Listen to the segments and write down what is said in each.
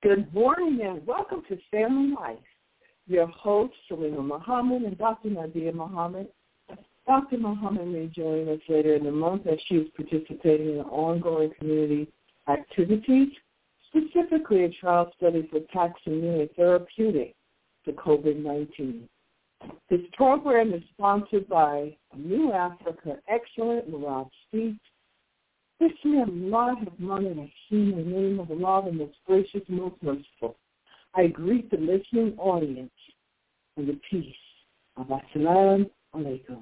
Good morning and welcome to Family Life. Your hosts, Salima Muhammad and Dr. Nadia Muhammad. Dr. Muhammad may join us later in the month as she is participating in ongoing community activities, specifically a trial study for taxane therapeutic to COVID-19. This program is sponsored by New Africa Excellent Murad Speaks. This man, Allah has money in the name of Allah, the most gracious, most merciful. I greet the listening audience in the peace of Assalamu alaikum.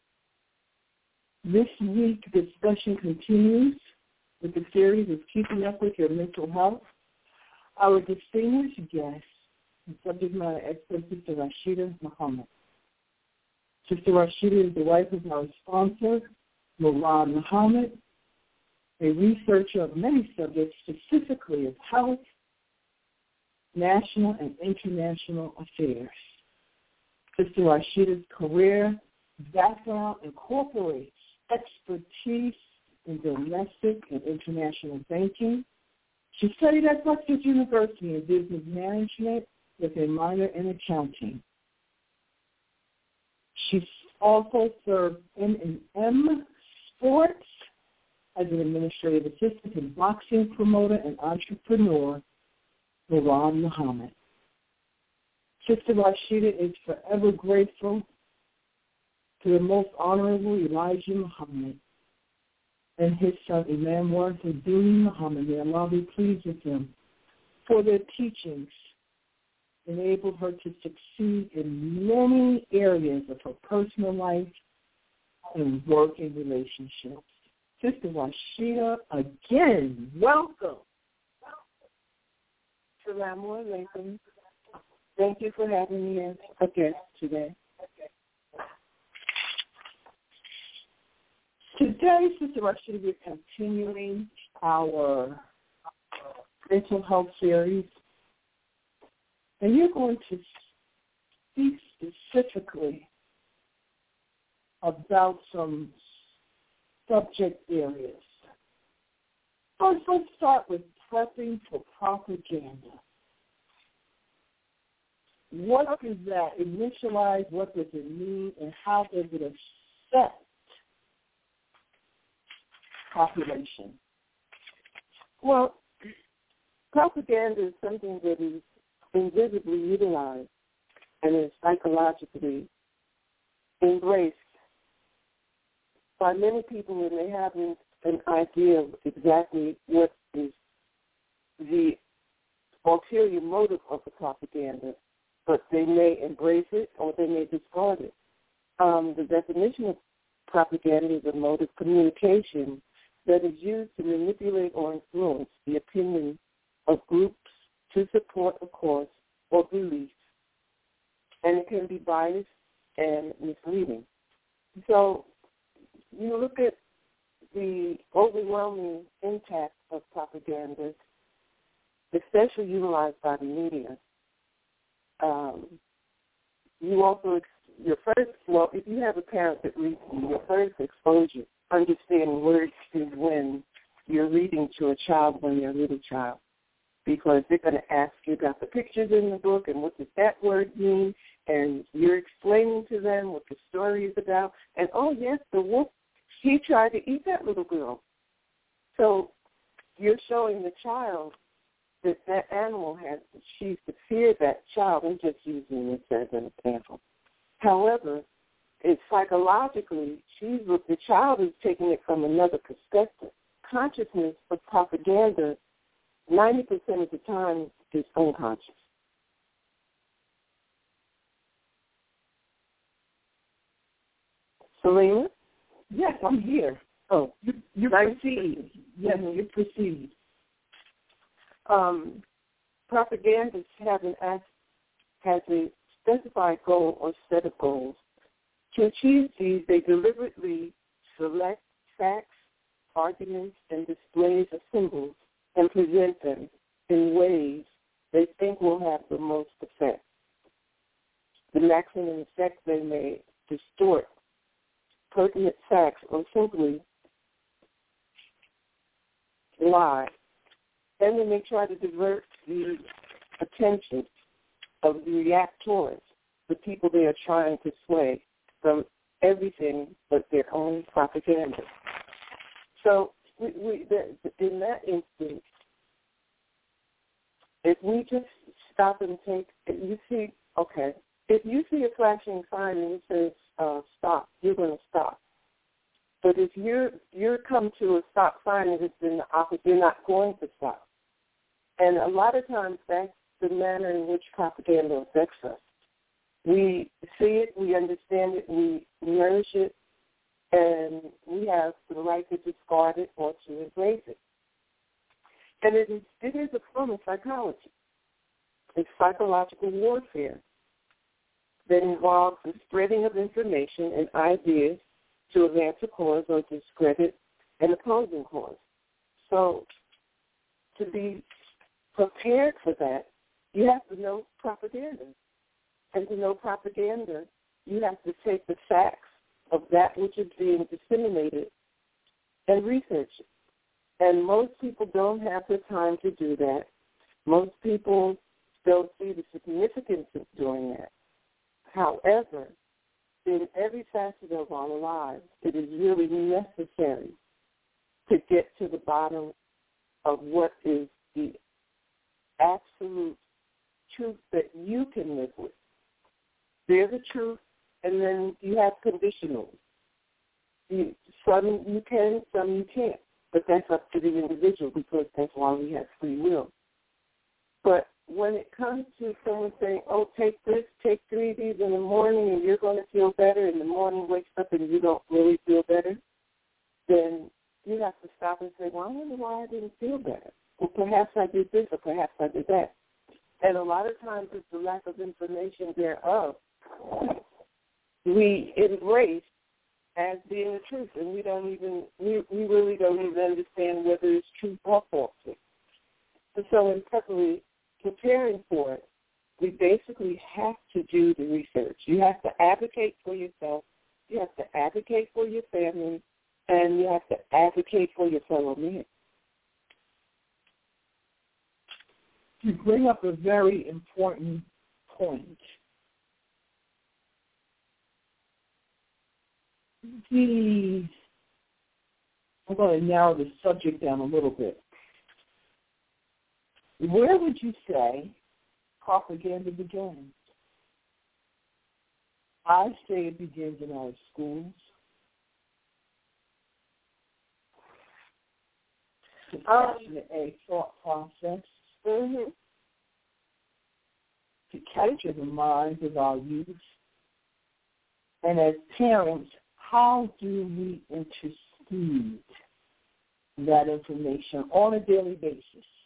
This week's discussion continues with the series of Keeping Up with Your Mental Health. Our distinguished guest and subject matter expert, Sister Rashida Muhammad. Sister Rashida is the wife of our sponsor, Murad Muhammad, a researcher of many subjects, specifically of health, national and international affairs. Sister Rashida's career background incorporates expertise in domestic and international banking. She studied at Rutgers University in business management with a minor in accounting. She also served M&M Sports as an administrative assistant and boxing promoter and entrepreneur, Murad Muhammad. Sister Rashida is forever grateful to the Most Honorable Elijah Muhammad and his son Imam Warithuddin Muhammad, may Allah be pleased with them, for their teachings enabled her to succeed in many areas of her personal life and work and relationships. Sister Rashida, again, welcome. Assalamu alaikum. Thank you for having me as a guest today. Today, Sister Rashida, we're continuing our mental health series, and you're going to speak specifically about some subject areas. First, let's start with prepping for propaganda. What does that initialize? What does it mean? And how does it affect population? Well, propaganda is something that is invisibly utilized and is psychologically embraced by many people, and they have an idea of exactly what is the ulterior motive of the propaganda, but they may embrace it or they may discard it. The definition of propaganda is a mode of communication that is used to manipulate or influence the opinion of groups to support a cause or belief, and it can be biased and misleading. So you look at the overwhelming impact of propaganda, especially utilized by the media. You also, if you have a parent that reads you, your first exposure, understanding words is when you're reading to a child when they're a little child, because they're going to ask you about the pictures in the book and what does that word mean, and you're explaining to them what the story is about, and oh yes, the wolf, he tried to eat that little girl. So you're showing the child that animal has, she's to fear that child. I'm just using this as an example. However, it's psychologically, the child is taking it from another perspective. Consciousness of propaganda, 90% of the time, is unconscious. Selena? Yes, I'm here. Oh, you proceed. Yes, you proceed. Propagandists has a specified goal or set of goals. To achieve these, they deliberately select facts, arguments, and displays of symbols and present them in ways they think will have the most effect. The maximum effect they may distort pertinent facts or simply lie. Then they may try to divert the attention of the reactors, the people they are trying to sway, from everything but their own propaganda. So in that instance, if we just stop and take, if you see a flashing sign and it says stop, you're going to stop. But if you're come to a stop sign and it's in the opposite, you're not going to stop. And a lot of times that's the manner in which propaganda affects us. We see it, we understand it, we nourish it, and we have the right to discard it or to embrace it. And it is a form of psychology. It's psychological warfare that involves the spreading of information and ideas to advance a cause or discredit an opposing cause. So to be prepared for that, you have to know propaganda. And to know propaganda, you have to take the facts of that which is being disseminated and research it. And most people don't have the time to do that. Most people don't see the significance of doing that. However, in every facet of our lives, it is really necessary to get to the bottom of what is the absolute truth that you can live with. There's a truth, and then you have conditionals. Some you can, some you can't. But that's up to the individual because that's why we have free will. But when it comes to someone saying, take this, take 3 of these in the morning and you're going to feel better, and the morning wakes up and you don't really feel better, then you have to stop and say, I wonder why I didn't feel better. Well, perhaps I did this or perhaps I did that. And a lot of times it's the lack of information thereof we embrace as being the truth, and we really don't even understand whether it's true or false. And so in preparing for it, we basically have to do the research. You have to advocate for yourself, you have to advocate for your family, and you have to advocate for your fellow men. You bring up a very important point. I'm going to narrow the subject down a little bit. Where would you say propaganda begins? I say it begins in our schools. The passionate thought process. To capture the minds of our youth. And as parents, how do we intercede that information on a daily basis?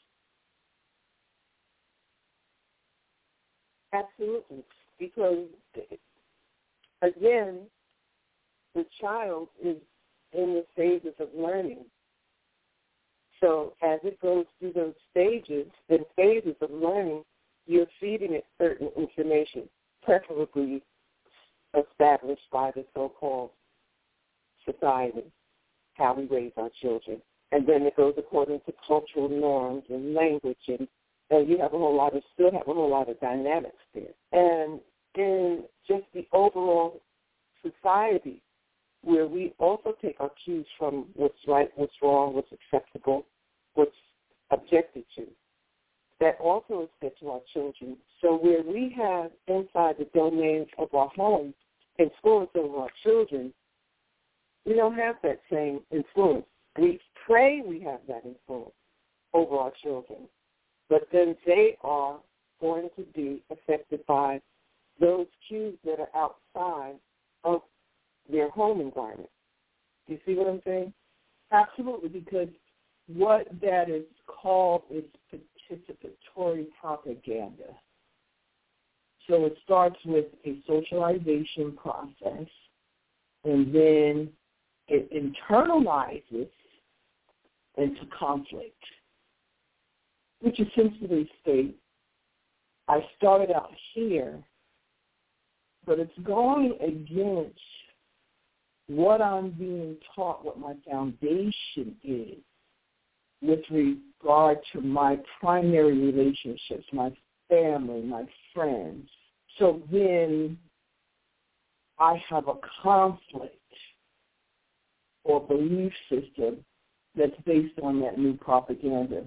Absolutely. Because, again, the child is in the phases of learning. So as it goes through those stages and phases of learning, you're feeding it certain information, preferably established by the so-called society, how we raise our children. And then it goes according to cultural norms and language, and you have still have a whole lot of dynamics there. And in just the overall society, where we also take our cues from what's right, what's wrong, what's acceptable, what's objected to, that also is fed to our children. So where we have inside the domains of our home influence over our children, we don't have that same influence. We pray we have that influence over our children, but then they are going to be affected by those cues that are outside of their home environment. Do you see what I'm saying? Absolutely, because what that is called is participatory propaganda. So it starts with a socialization process, and then it internalizes into conflict, which essentially states, I started out here, but it's going against what I'm being taught, what my foundation is with regard to my primary relationships, my family, my friends. So then I have a conflict or belief system that's based on that new propaganda.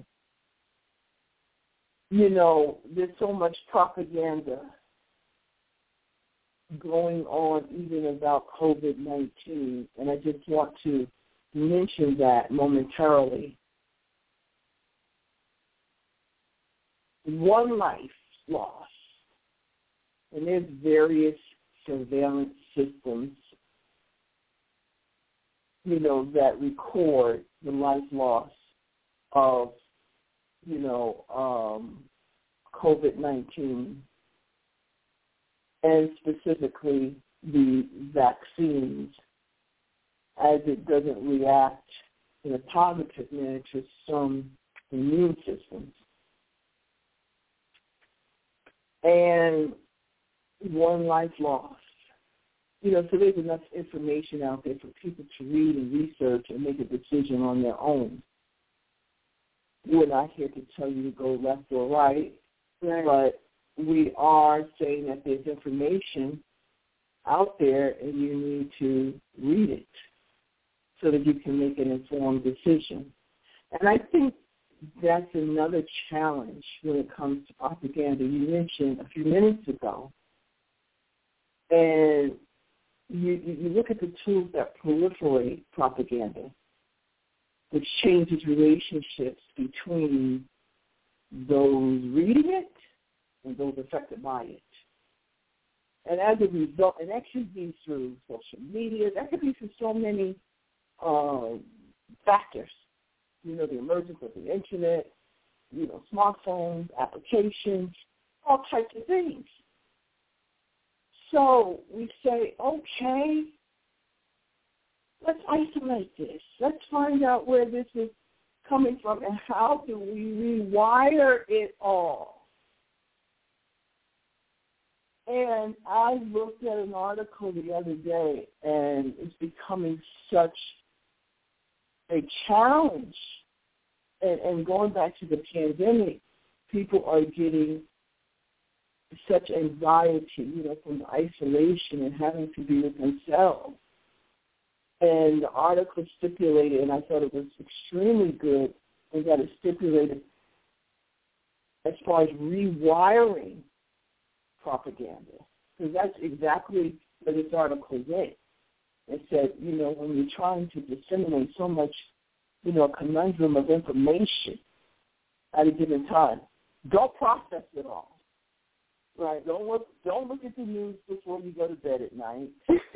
You know, there's so much propaganda going on even about COVID-19, and I just want to mention that momentarily. One life lost, and there's various surveillance systems, you know, that record the life loss of, you know, COVID-19, and specifically the vaccines, as it doesn't react in a positive manner to some immune systems. And one life lost. You know, so there's enough information out there for people to read and research and make a decision on their own. We're not here to tell you to go left or right, but we are saying that there's information out there and you need to read it so that you can make an informed decision. And I think that's another challenge when it comes to propaganda. You mentioned a few minutes ago, and you look at the tools that proliferate propaganda, which changes relationships between those reading it and those affected by it. And as a result, and that could be through social media, that could be through so many factors. You know, the emergence of the internet, you know, smartphones, applications, all types of things. So we say, okay, let's isolate this. Let's find out where this is coming from and how do we rewire it all. And I looked at an article the other day, and it's becoming such a challenge. And going back to the pandemic, people are getting such anxiety, you know, from the isolation and having to be with themselves. And the article stipulated, and I thought it was extremely good, and that it stipulated as far as rewiring propaganda, because that's exactly what this article did. It said, you know, when you're trying to disseminate so much, you know, a conundrum of information at a given time, don't process it all. Right? Don't look at the news before you go to bed at night.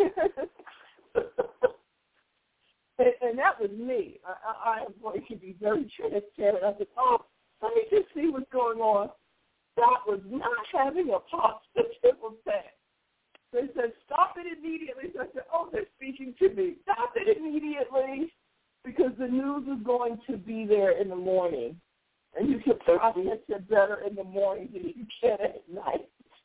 And that was me. I am going to be very transparent. I said, let me just see what's going on. That was not having a positive effect. They said, stop it immediately. So I said, they're speaking to me. Stop it immediately, because the news is going to be there in the morning. And you can process it better in the morning than you can at night.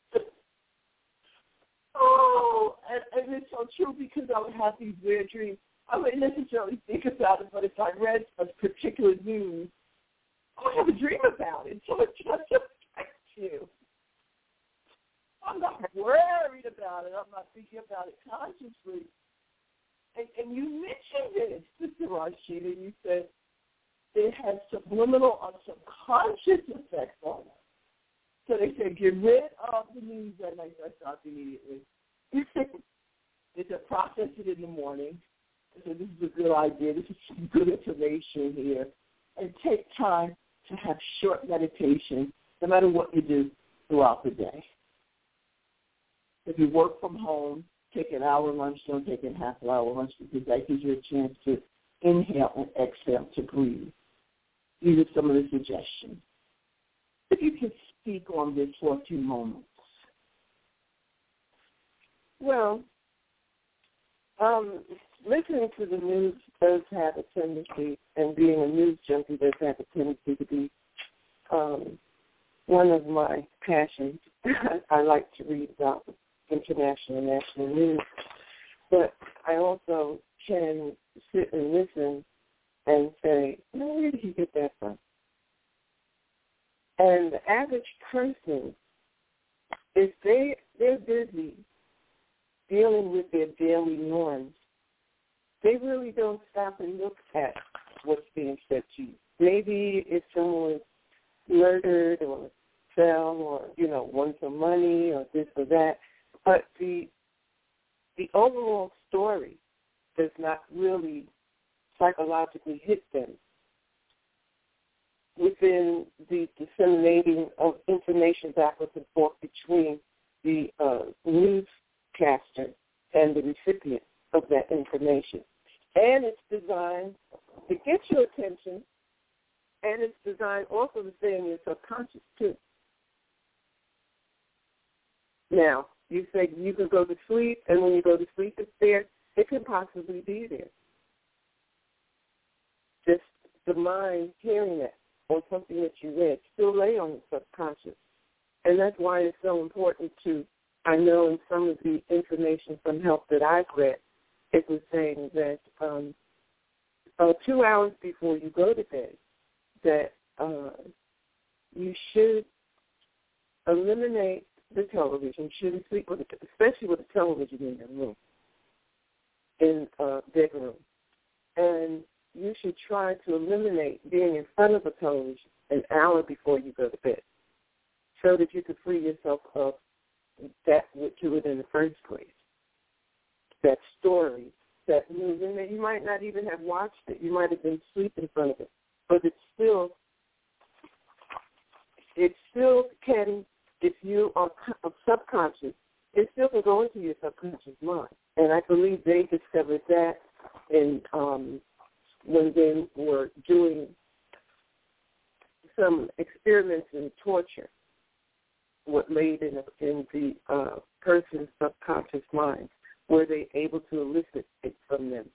And it's so true, because I would have these weird dreams. I wouldn't necessarily think about it, but if I read a particular news, I would have a dream about it. So it just affects you. I'm not worried about it. I'm not thinking about it consciously. And you mentioned it, Sister Rashida. You said it has subliminal or subconscious effects on us. So they said, get rid of the news at night. I stopped immediately. They said, process it in the morning. They said, this is a good idea. This is some good information here. And take time to have short meditation, no matter what you do throughout the day. If you work from home, take an hour lunch, don't take a half-hour lunch, because that gives you a chance to inhale and exhale, to breathe. These are some of the suggestions. If you could speak on this for a few moments. Well, listening to the news does have a tendency, and being a news junkie does have a tendency to be one of my passions. I like to read about international and national news, but I also can sit and listen and say, where did he get that from? And the average person, if they're busy dealing with their daily norms, they really don't stop and look at what's being said to you. Maybe if someone is murdered or fell or, won some money or this or that, but the overall story does not really psychologically hit them within the disseminating of information backwards and forth between the newscaster and the recipient of that information. And it's designed to get your attention, and it's designed also to stay in your subconscious, too. Now, you say you can go to sleep, and when you go to sleep, it's there. It can possibly be there. Just the mind hearing it or something that you read still lay on the subconscious. And that's why it's so important to, I know in some of the information from help that I've read, it was saying that 2 hours before you go to bed, that you should eliminate the television. You shouldn't sleep with it, especially with a television in your room, in a bedroom. And you should try to eliminate being in front of a television an hour before you go to bed so that you can free yourself of that to it in the first place. That story, that movie, that you might not even have watched it. You might have been asleep in front of it. But it still can, if you are subconscious, it still can go into your subconscious mind. And I believe they discovered that in when they were doing some experiments in torture, what laid in the person's subconscious mind, were they able to elicit it from them.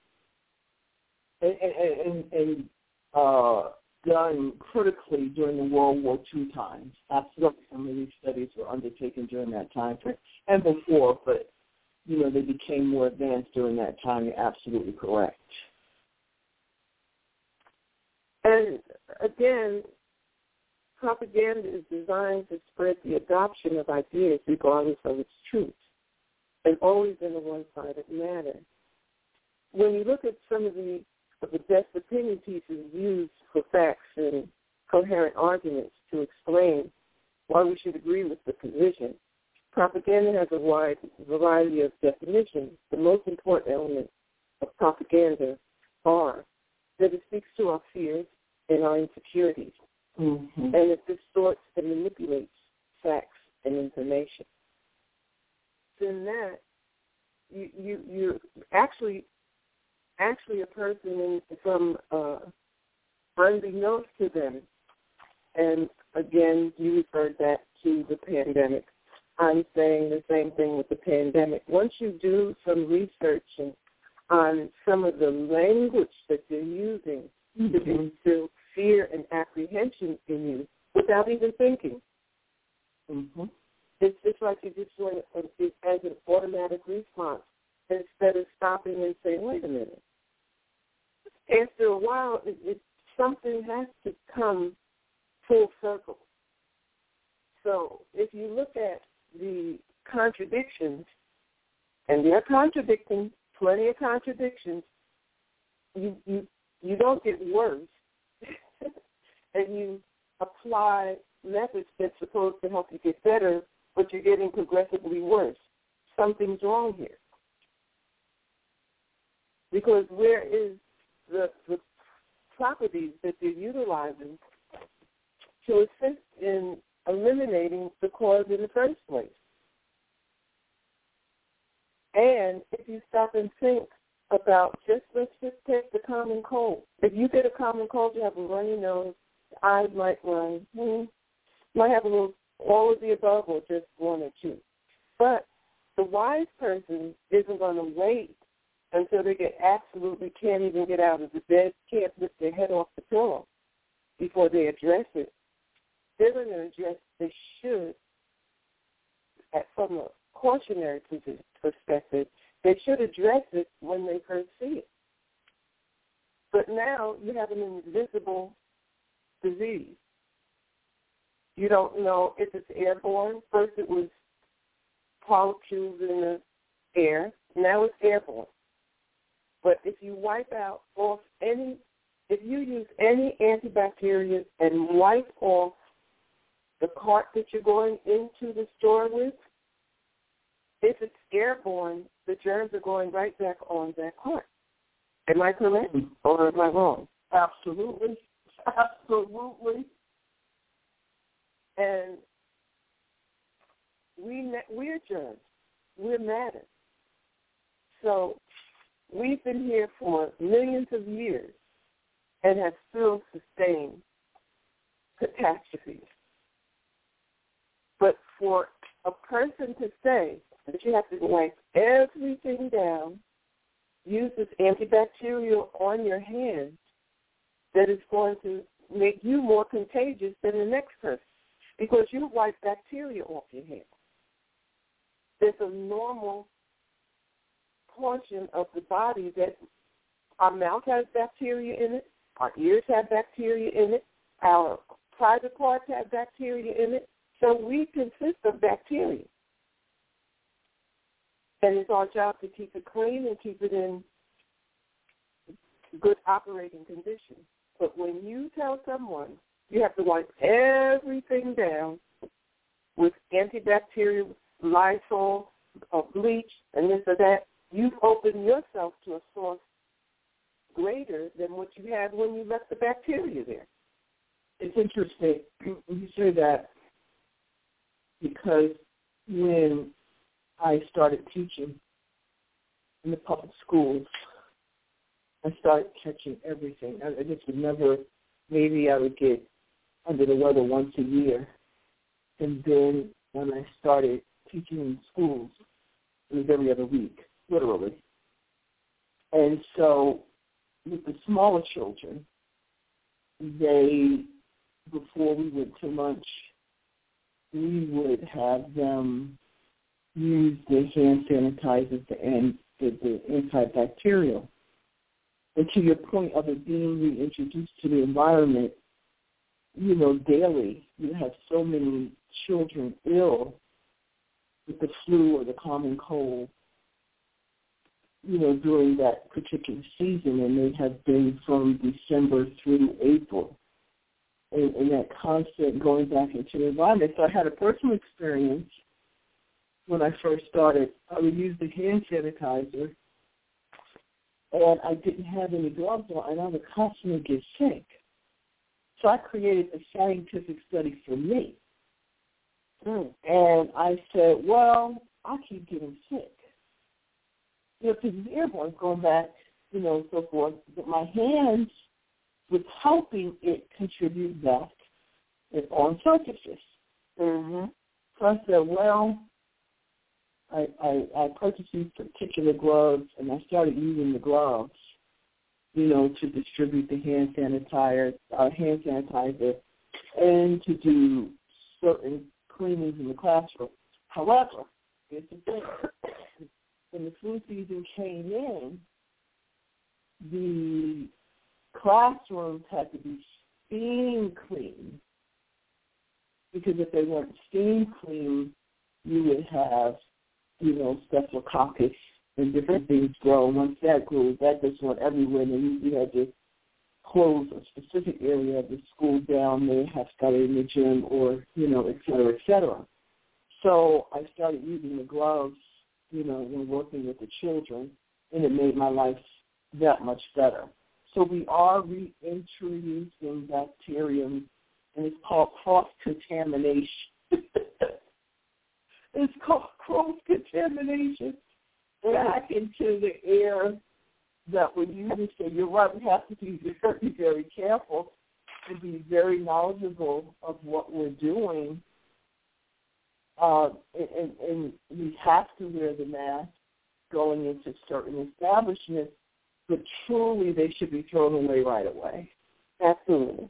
And done critically during the World War II times. Absolutely, some of these studies were undertaken during that time frame and before, but they became more advanced during that time. You're absolutely correct. And again, propaganda is designed to spread the adoption of ideas regardless of its truth, and always in a one-sided manner. When you look at some of the best opinion pieces used for facts and coherent arguments to explain why we should agree with the position, propaganda has a wide variety of definitions. The most important elements of propaganda are that it speaks to our fears and our insecurities, and it distorts and manipulates facts and information. In that, you're actually a person from unbeknownst to them, and again, you referred that to the pandemic. I'm saying the same thing with the pandemic. Once you do some research on some of the language that they're using to instill fear and apprehension in you without even thinking, it's just like you just want it as an automatic response instead of stopping and saying, wait a minute. After a while, something has to come full circle. So if you look at the contradictions, and they're contradicting, plenty of contradictions, you don't get worse, and you apply methods that's supposed to help you get better, but you're getting progressively worse. Something's wrong here. Because where is the properties that they're utilizing to assist in eliminating the cause in the first place? And if you stop and think about let's just take the common cold. If you get a common cold, you have a runny nose, your eyes might run, might have a little, all of the above or just one or two. But the wise person isn't going to wait until they can't even get out of the bed, can't lift their head off the pillow before they address it. They're going to address, they should, from a cautionary perspective, they should address it when they first see it. But now you have an invisible disease. You don't know if it's airborne. First it was molecules in the air. Now it's airborne. But if you use any antibacterial and wipe off the cart that you're going into the store with, if it's airborne, the germs are going right back on that cart. Am I correct or am I wrong? Absolutely. Absolutely. And we're germs. We're matter. So we've been here for millions of years and have still sustained catastrophes. But for a person to say that you have to wipe everything down, use this antibacterial on your hands, that is going to make you more contagious than the next person because you wipe bacteria off your hands. There's a normal portion of the body that our mouth has bacteria in it, our ears have bacteria in it, our private parts have bacteria in it, so we consist of bacteria. And it's our job to keep it clean and keep it in good operating condition. But when you tell someone you have to wipe everything down with antibacterial, Lysol, or bleach, and this or that, you've opened yourself to a source greater than what you had when you left the bacteria there. It's interesting you say that because when I started teaching in the public schools, I started catching everything. I just would never, maybe I would get under the weather once a year. And then when I started teaching in schools, it was every other week, literally. And so with the smaller children, before we went to lunch, we would have them use the hand sanitizers and the antibacterial. And to your point of it being reintroduced to the environment, daily you have so many children ill with the flu or the common cold, during that particular season, and they have been from December through April. And that constant going back into the environment. So I had a personal experience when I first started. I would use the hand sanitizer, and I didn't have any gloves on, and I would constantly get sick. So I created a scientific study for me. And I said, well, I keep getting sick. Because it's airborne, going back, so forth. But my hands was helping it contribute back on surfaces. Mm-hmm. So I said, well, I purchased these particular gloves, and I started using the gloves, to distribute the hand sanitizer, and to do certain cleanings in the classroom. However, here's the thing. When the flu season came in, the classrooms had to be steam clean, because if they weren't steam clean, you would have, staphylococcus and different things grow. Once that grew, that just went everywhere, and then you had to close a specific area of the school down. They have started in the gym or, et cetera, et cetera. So I started using the gloves, when working with the children, and it made my life that much better. So we are reintroducing bacterium, and it's called cross-contamination. It's called cross-contamination back into the air that we're using. So you're right, we have to be very, very careful and be very knowledgeable of what we're doing. And we have to wear the mask going into certain establishments, but truly they should be thrown away right away. Absolutely.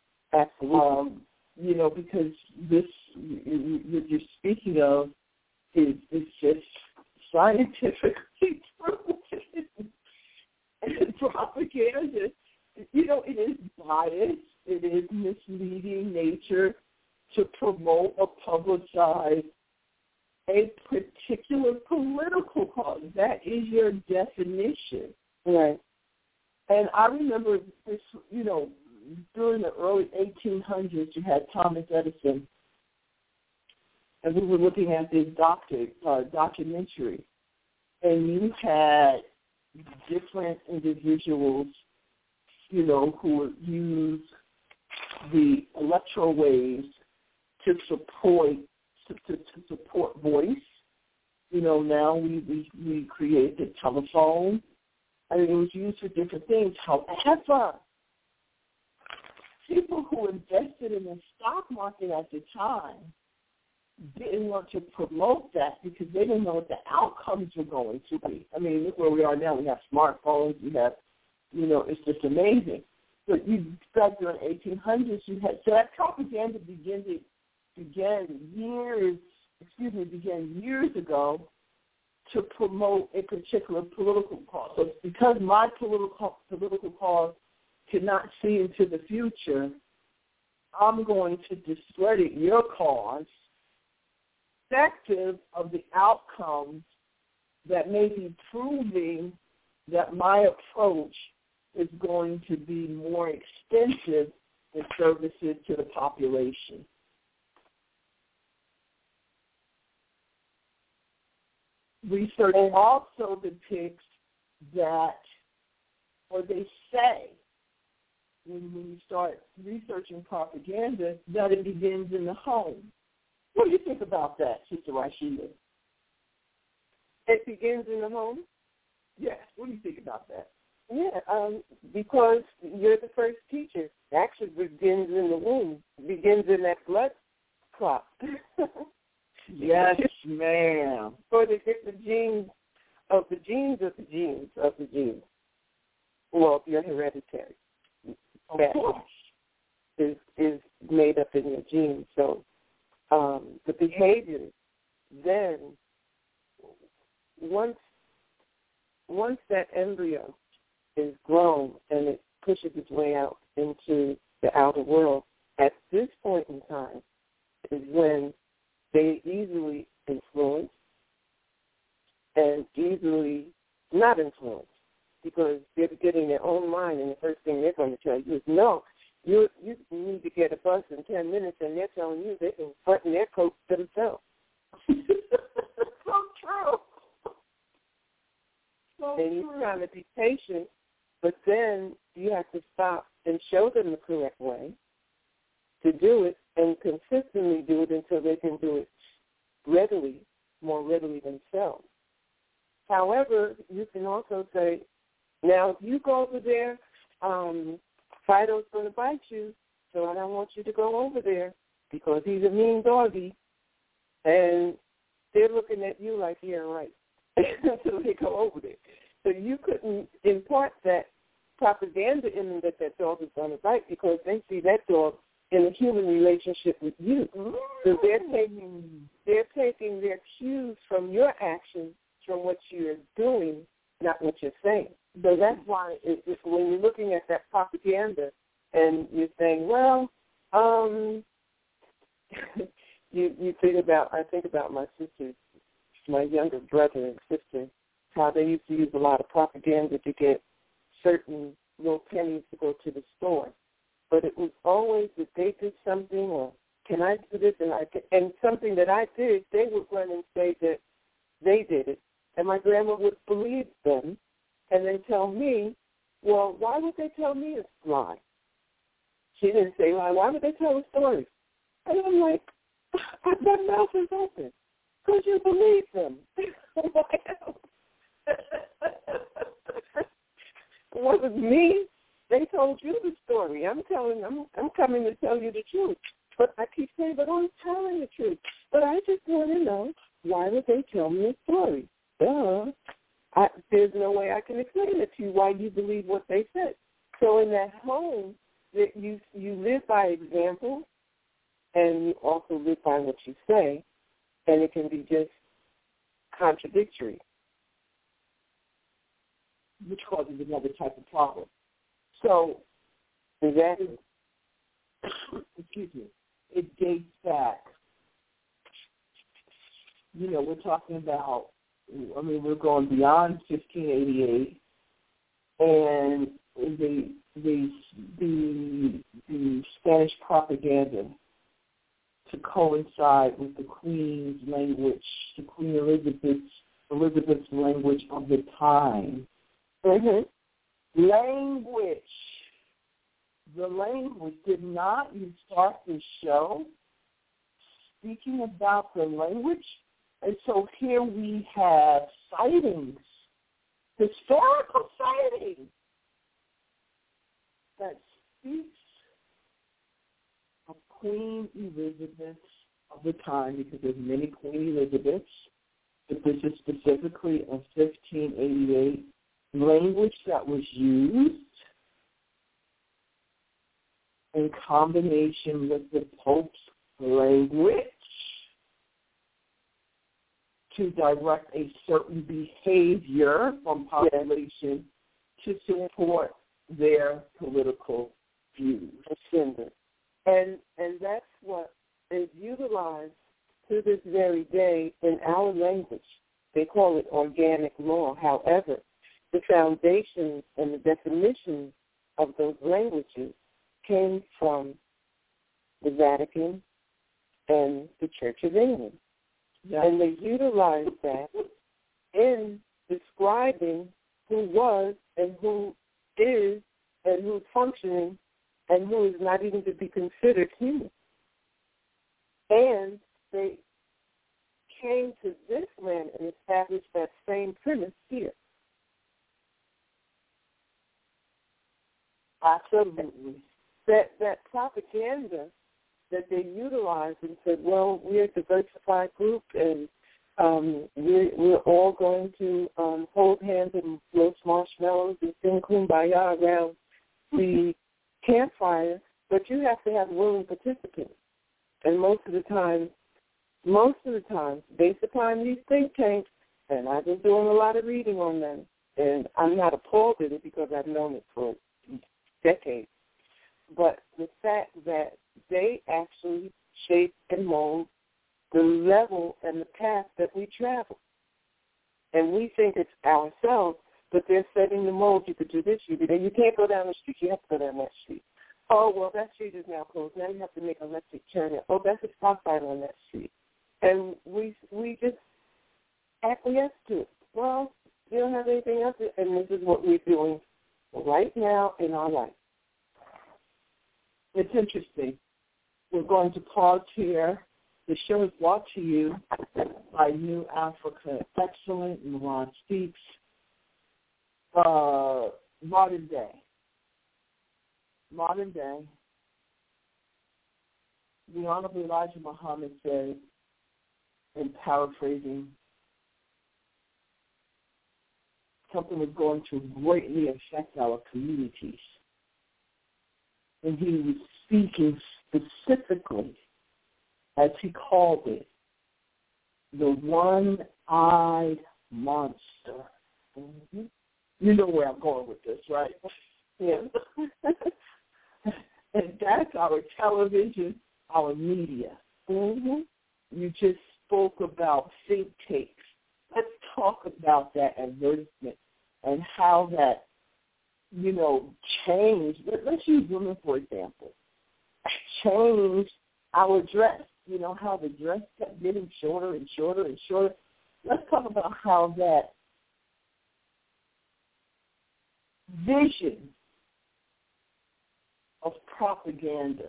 Because this you're speaking of is just scientifically proven. And propaganda, it is biased, it is misleading nature to promote or publicize a particular political cause. That is your definition. Right. And I remember this, during the early 1800s, you had Thomas Edison, and we were looking at this documentary, and you had different individuals, who would use the electro waves to support voice. Now we create the telephone. I mean, it was used for different things. However, people who invested in the stock market at the time didn't want to promote that because they didn't know what the outcomes were going to be. I mean, look where we are now. We have smartphones. We have, it's just amazing. But you back during the 1800s, so that propaganda began years ago to promote a particular political cause. So because my political cause cannot see into the future, I'm going to discredit your cause, irrespective of the outcomes that may be proving that my approach is going to be more extensive in services to the population. Research also depicts that, or they say, when you start researching propaganda, that it begins in the home. What do you think about that, Sister Rashida? It begins in the home? Yes. What do you think about that? Yeah, because you're the first teacher. It actually begins in the womb. It begins in that blood clot. Yes, ma'am. Or they get the genes of the genes of the genes of the genes. Well, you're hereditary. Of course. Is made up in your genes. So the behavior then, once that embryo is grown and it pushes its way out into the outer world, at this point in time is when they easily influence and easily not influence, because they're getting their own mind, and the first thing they're going to tell you is, no, you need to get a bus in 10 minutes, and they're telling you they can button their coat to themselves. So true. And you're trying to be patient, but then you have to stop and show them the correct way to do it and consistently do it until they can do it more readily themselves. However, you can also say, now if you go over there, Fido's going to bite you, so I don't want you to go over there because he's a mean doggy. And they're looking at you like, yeah, right, until they go over there. So you couldn't impart that propaganda in them that dog is going to bite because they see that dog in a human relationship with you. So they're taking their cues from your actions, from what you're doing, not what you're saying. So that's why when you're looking at that propaganda and you're saying, well, I think about my sisters, my younger brother and sister, how they used to use a lot of propaganda to get certain little pennies to go to the store. But it was always that they did something, or can I do this? And something that I did, they would run and say that they did it. And my grandma would believe them and then tell me, well, why would they tell me a lie? She didn't say lie. Why would they tell a story? And I'm like, my mouth is open because you believe them. Why else? It wasn't me. They told you the story. I'm coming to tell you the truth. But I keep saying, but I'm telling the truth. But I just want to know, why would they tell me a story? There's no way I can explain it to you why you believe what they said. So in that home, that you live by example, and you also live by what you say, and it can be just contradictory. Which causes another type of problem. So, exactly. Excuse me. it dates back. We're talking about, we're going beyond 1588, and the Spanish propaganda to coincide with the Queen's language, the Queen Elizabeth's language of the time. Mm-hmm. The language. Did not you start the show speaking about the language? And so here we have sightings, historical sightings, that speaks of Queen Elizabeth of the time, because there's many Queen Elizabeths, but this is specifically of 1588, language that was used in combination with the Pope's language to direct a certain behavior from population to support their political views. And that's what is utilized to this very day in our language. They call it organic law. However, the foundation and the definition of those languages came from the Vatican and the Church of England. Yeah. And they utilized that in describing who was and who is and who's functioning and who is not even to be considered human. And they came to this land and established that same premise here. Absolutely. That propaganda that they utilized and said, well, we're a diversified group and we're all going to hold hands and roast marshmallows and sing Kumbaya around the campfire, but you have to have willing participants. And most of the time, based upon these think tanks, and I've been doing a lot of reading on them, and I'm not appalled at it because I've known it for decades, but the fact that they actually shape and mold the level and the path that we travel. And we think it's ourselves, but they're setting the mold. You could do this, you could do that. You can't go down the street. You have to go down that street. Oh, well, that street is now closed. Now you have to make a left turn. Oh, that's a stop sign on that street. And we just acquiesce to it. Well, you don't have anything else, and this is what we're doing right now in our life. It's interesting. We're going to pause here. The show is brought to you by New Africa Excellent, Milan Speaks, Modern Day. The Honorable Elijah Muhammad said, in paraphrasing, something was going to greatly affect our communities. And he was speaking specifically, as he called it, the one-eyed monster. Mm-hmm. You know where I'm going with this, right? Yeah. And that's our television, our media. Mm-hmm. You just spoke about think tanks. Let's talk about that advertisement and how that, changed. Let's use women, for example. Changed our dress. You know, how the dress kept getting shorter and shorter and shorter. Let's talk about how that vision of propaganda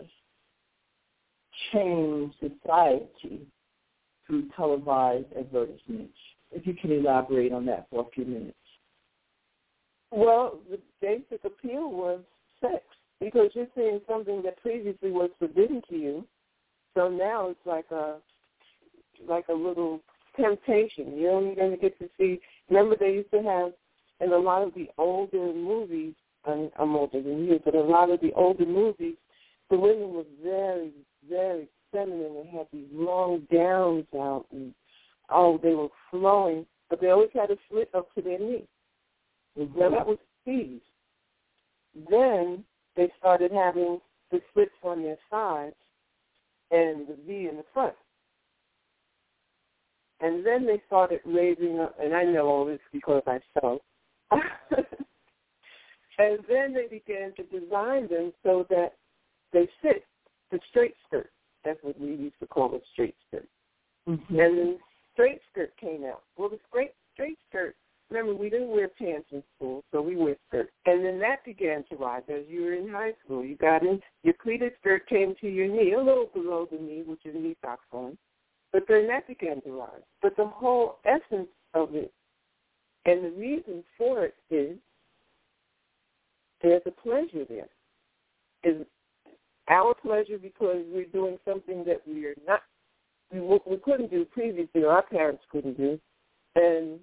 changed society through televised advertisements. If you can elaborate on that for a few minutes. Well, the basic appeal was sex, because you're seeing something that previously was forbidden to you. So now it's like a little temptation. You're only going to get to see. Remember, they used to have in a lot of the older movies. I'm older than you, but a lot of the older movies, the women were very, very feminine. They had these long gowns out, and they were flowing, but they always had a slit up to their knee. Mm-hmm. Now that was teased. Then they started having the slits on their sides, and the V in the front. And then they started raising up, and I know all this because I sew. And then they began to design them so that they fit the straight skirt. That's what we used to call a straight skirt. Mm-hmm. And then straight skirt came out. Well, the straight skirt, remember, we didn't wear pants in school, so we wear skirts. And then that began to rise as you were in high school. You got in, your pleated skirt came to your knee, a little below the knee, which is knee socks on. But then that began to rise. But the whole essence of it and the reason for it is there's a pleasure there. Is our pleasure because we're doing something that we couldn't do previously, or our parents couldn't do. And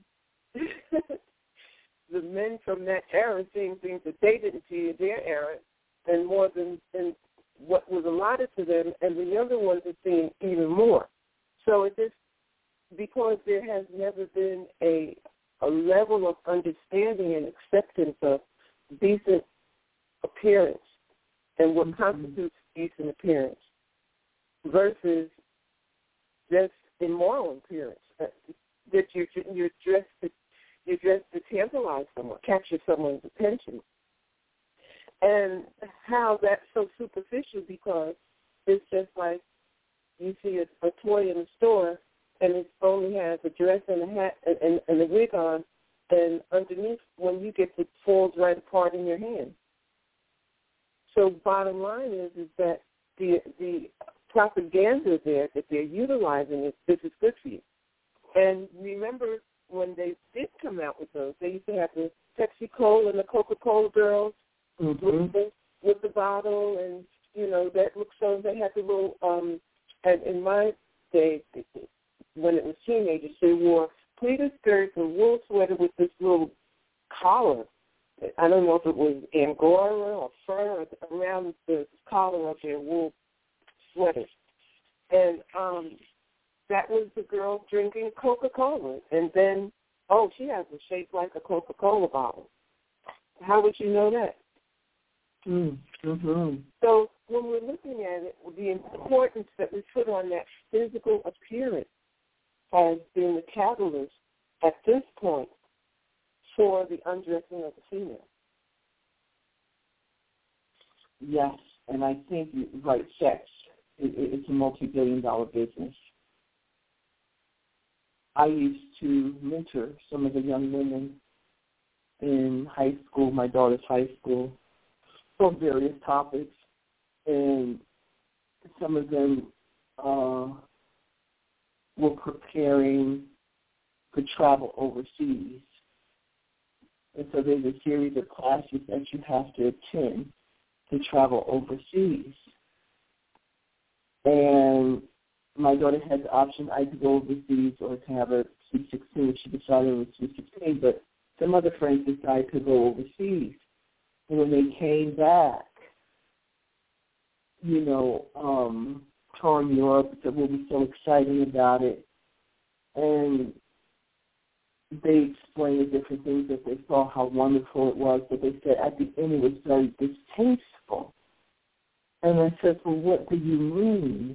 the men from that era seeing things that they didn't see in their era, and more than what was allotted to them, and the younger ones are seeing even more. So it just, because there has never been a level of understanding and acceptance of decent appearance and what constitutes decent appearance versus just immoral appearance. That you're dressed to tantalize someone, capture someone's attention, and how that's so superficial because it's just like you see a toy in the store and it only has a dress and a hat and a wig on, and underneath, when you get it, falls right apart in your hand. So bottom line is that the propaganda there that they're utilizing is this is good for you. And remember when they did come out with those, they used to have the Pepsi-Cola and the Coca-Cola girls with the bottle, and that looked so. They had the little. And in my day, when it was teenagers, they wore pleated skirts and wool sweater with this little collar. I don't know if it was Angora or fur around the collar of their wool sweaters. And that was the girl drinking Coca-Cola. And then, she has a shape like a Coca-Cola bottle. How would you know that? Mm-hmm. So when we're looking at it, the importance that we put on that physical appearance has been the catalyst at this point for the undressing of the female. Yes, and I think right, sex. It's a multi-billion-dollar business. I used to mentor some of the young women in high school, my daughter's high school, on various topics, and some of them were preparing to travel overseas. And so there's a series of classes that you have to attend to travel overseas. And my daughter had the option either to go overseas or to have a C-16. She decided it was C-16, but some other friends decided to go overseas. And when they came back, from Europe, said, we're so excited about it. And they explained the different things that they saw, how wonderful it was, but they said at the end it was very distasteful. And I said, well, what do you mean?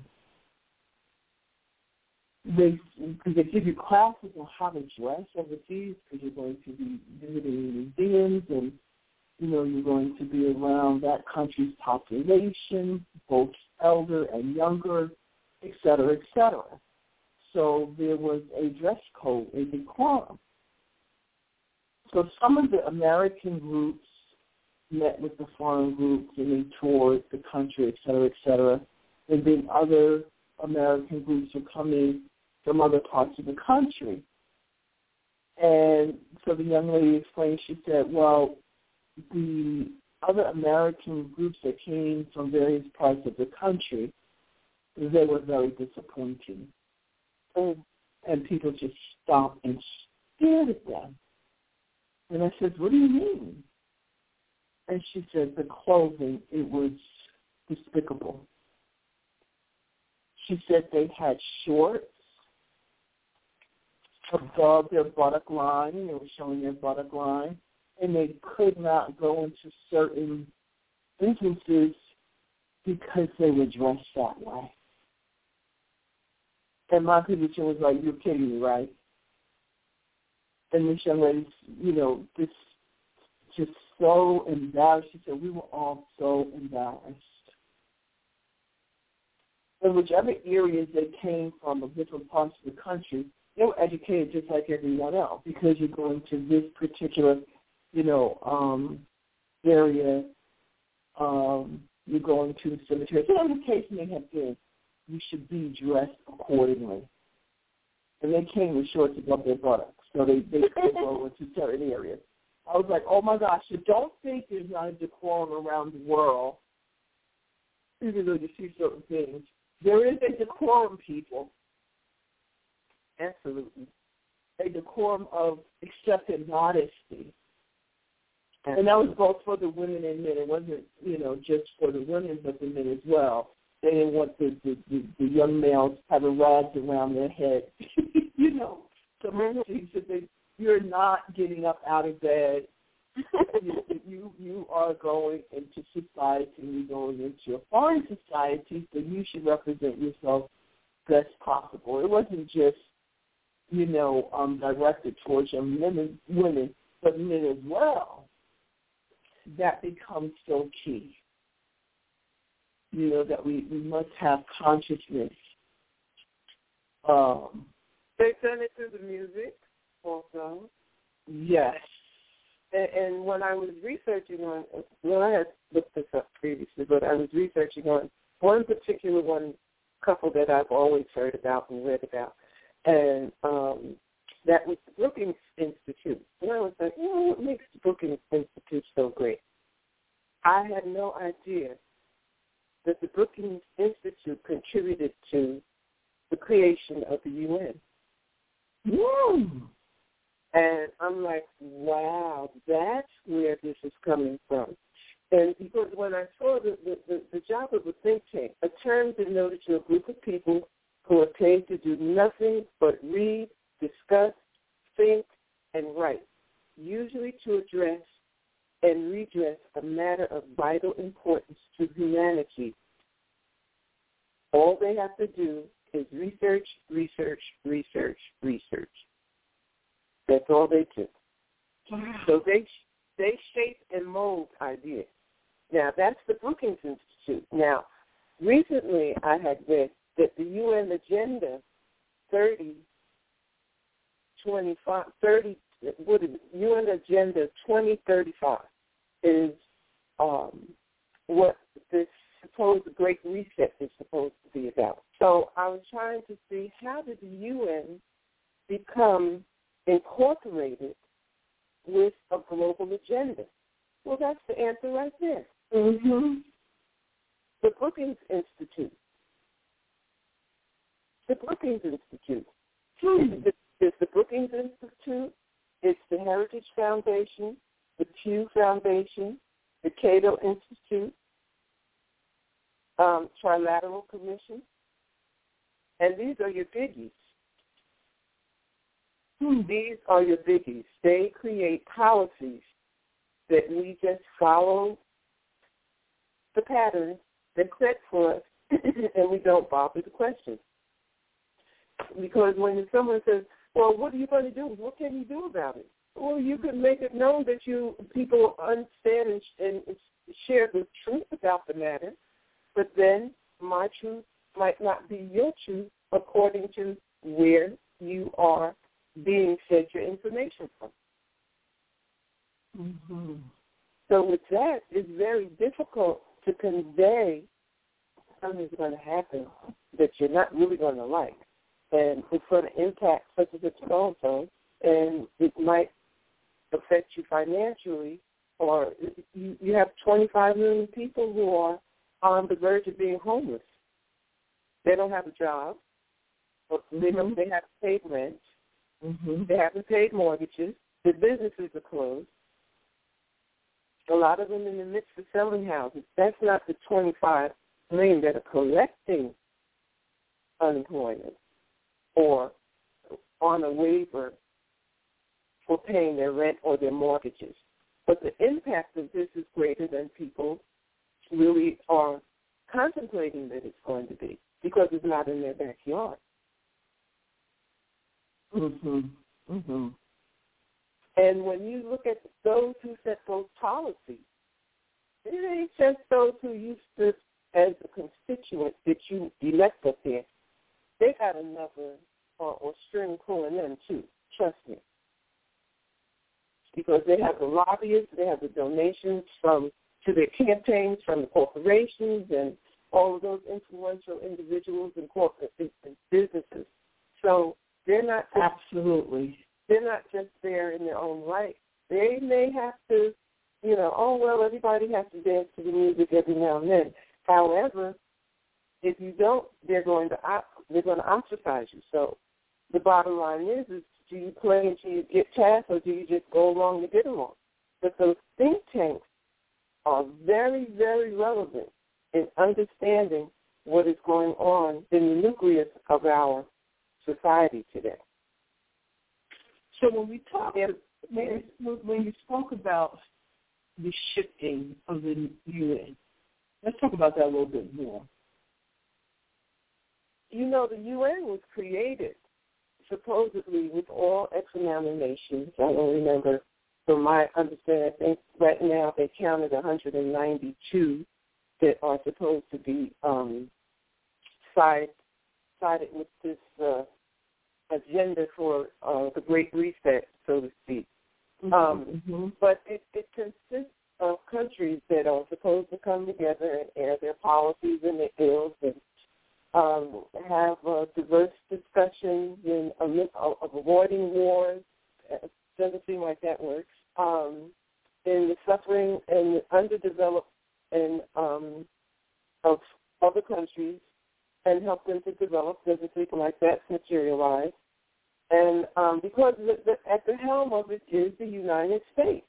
Because they give you classes on how to dress overseas, because you're going to be visiting museums and, you're going to be around that country's population, both elder and younger, et cetera, et cetera. So there was a dress code, a decorum. So some of the American groups met with the foreign groups and they toured the country, et cetera, and then other American groups were coming from other parts of the country. And so the young lady explained, she said, well, the other American groups that came from various parts of the country, they were very disappointing. And people just stopped and stared at them. And I said, what do you mean? And she said, the clothing, it was despicable. She said they had shorts above their buttock line, and they were showing their buttock line, and they could not go into certain instances because they were dressed that way. And my position was like, you're kidding me, right? And this young lady, just so embarrassed. She said, we were all so embarrassed. In whichever areas they came from, of different parts of the country, they were educated just like everyone else, because you're going to this particular, area, you're going to the cemetery. So whatever the case may have been, you should be dressed accordingly. And they came with shorts above their buttocks, so they could go into certain areas. I was like, oh, my gosh, so don't think there's not a decorum around the world, even though you see certain things. There is a decorum, people. Absolutely. A decorum of accepted modesty. And that was both for the women and men. It wasn't, just for the women, but the men as well. They didn't want the young males having rags around their head. Some things that you're not getting up out of bed. You are going into society, you're going into a foreign society, so you should represent yourself best possible. It wasn't just, directed towards young women, but men as well. That becomes so key. That we must have consciousness. They've done it through the music also. Yes. And when I was researching on, I had looked this up previously, but I was researching on one particular couple that I've always heard about and read about, and that was the Brookings Institute. And I was like, what makes the Brookings Institute so great? I had no idea that the Brookings Institute contributed to the creation of the UN. Woo! And I'm like, wow, that's where this is coming from. And because when I saw the job of a think tank, a term denoted to a group of people who are paid to do nothing but read, discuss, think, and write, usually to address and redress a matter of vital importance to humanity. All they have to do is research, research, research, research. That's all they do. Wow. So they shape and mold ideas. Now, that's the Brookings Institute. Now, recently I had read that the UN Agenda UN Agenda 2035 is what this supposed Great Reset is supposed to be about. So I was trying to see, how did the UN become incorporated with a global agenda? Well, that's the answer right there. Mm-hmm. The Brookings Institute. The Brookings Institute. It's the Brookings Institute. It's the Heritage Foundation, the Pew Foundation, the Cato Institute, Trilateral Commission, and these are your biggies. These are your biggies. They create policies that we just follow the pattern that's set for us, and we don't bother to question. Because when someone says, well, what are you going to do? What can you do about it? Well, you can make it known that people understand and share the truth about the matter, but then my truth might not be your truth according to where you are being fed your information from. Mm-hmm. So with that, it's very difficult to convey something's going to happen that you're not really going to like. And it's going to impact such and such so-and-so, and it might affect you financially, or you have 25 million people who are on the verge of being homeless. They don't have a job. They haven't paid rent. Mm-hmm. They haven't paid mortgages. The businesses are closed. A lot of them in the midst of selling houses. That's not the 25 million that are collecting unemployment or on a waiver for paying their rent or their mortgages. But the impact of this is greater than people really are contemplating that it's going to be, because it's not in their backyard. Mhm. Mhm. And when you look at those who set those policies, it ain't just those who you stood as a constituent that you elect up there. They got another or string pulling them too. Trust me. Because they have the lobbyists, they have the donations to their campaigns from the corporations and all of those influential individuals and corporate businesses. So they're not absolutely. They're not just there in their own right. They may have to, everybody has to dance to the music every now and then. However, if you don't, they're going to ostracize you. So the bottom line is do you play until you get past, or do you just go along to get along? But those think tanks are very, very relevant in understanding what is going on in the nucleus of our society today. So when we talk, when you spoke about the shifting of the UN, let's talk about that a little bit more. The UN was created supposedly with all X amount of nations. I don't remember. From my understanding, I think right now they counted 192 that are supposed to be sided with this agenda for the Great Reset, so to speak. But it consists of countries that are supposed to come together and air their policies and their ills and have diverse discussions and of avoiding wars. It doesn't seem like that works. In the suffering and the underdeveloped and of other countries, and help them to develop. Doesn't seem like that's materialized. And because at the helm of it is the United States.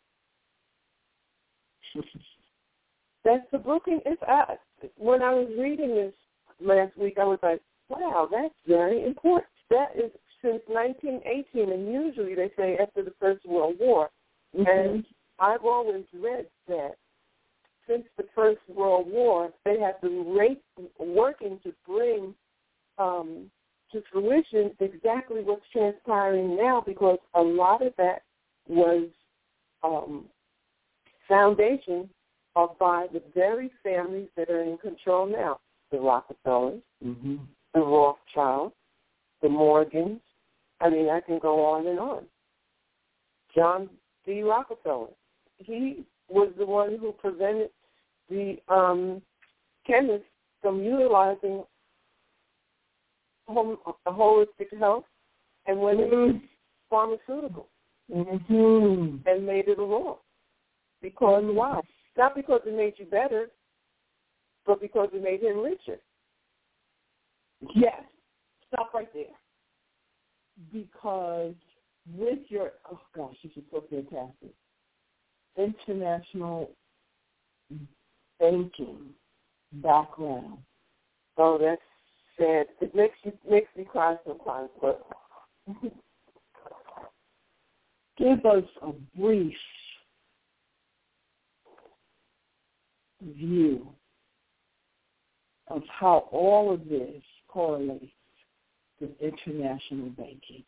That's the booking. When I was reading this last week, I was like, wow, that's very important. That is since 1918, and usually they say after the First World War. And I've always read that since the First World War, they have been working to bring to fruition exactly what's transpiring now, because a lot of that was foundation by the very families that are in control now. The Rockefellers, the Rothschilds, the Morgans. I mean, I can go on and on. John D. Rockefeller, he was the one who prevented the chemists from utilizing holistic health and went into pharmaceuticals and made it a law. Because why? Not because it made you better, but because it made him richer. Yes. Stop right there. Because with your, this is so fantastic, international banking background. Oh, that's sad. It makes me cry sometimes, but give us a brief view of how all of this correlates with international banking.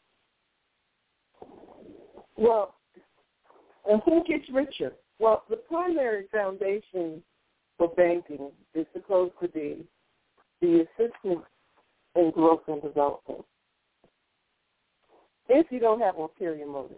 Well, and who gets richer? Well, the primary foundation for banking is supposed to be the assistance in growth and development. If you don't have ulterior motives.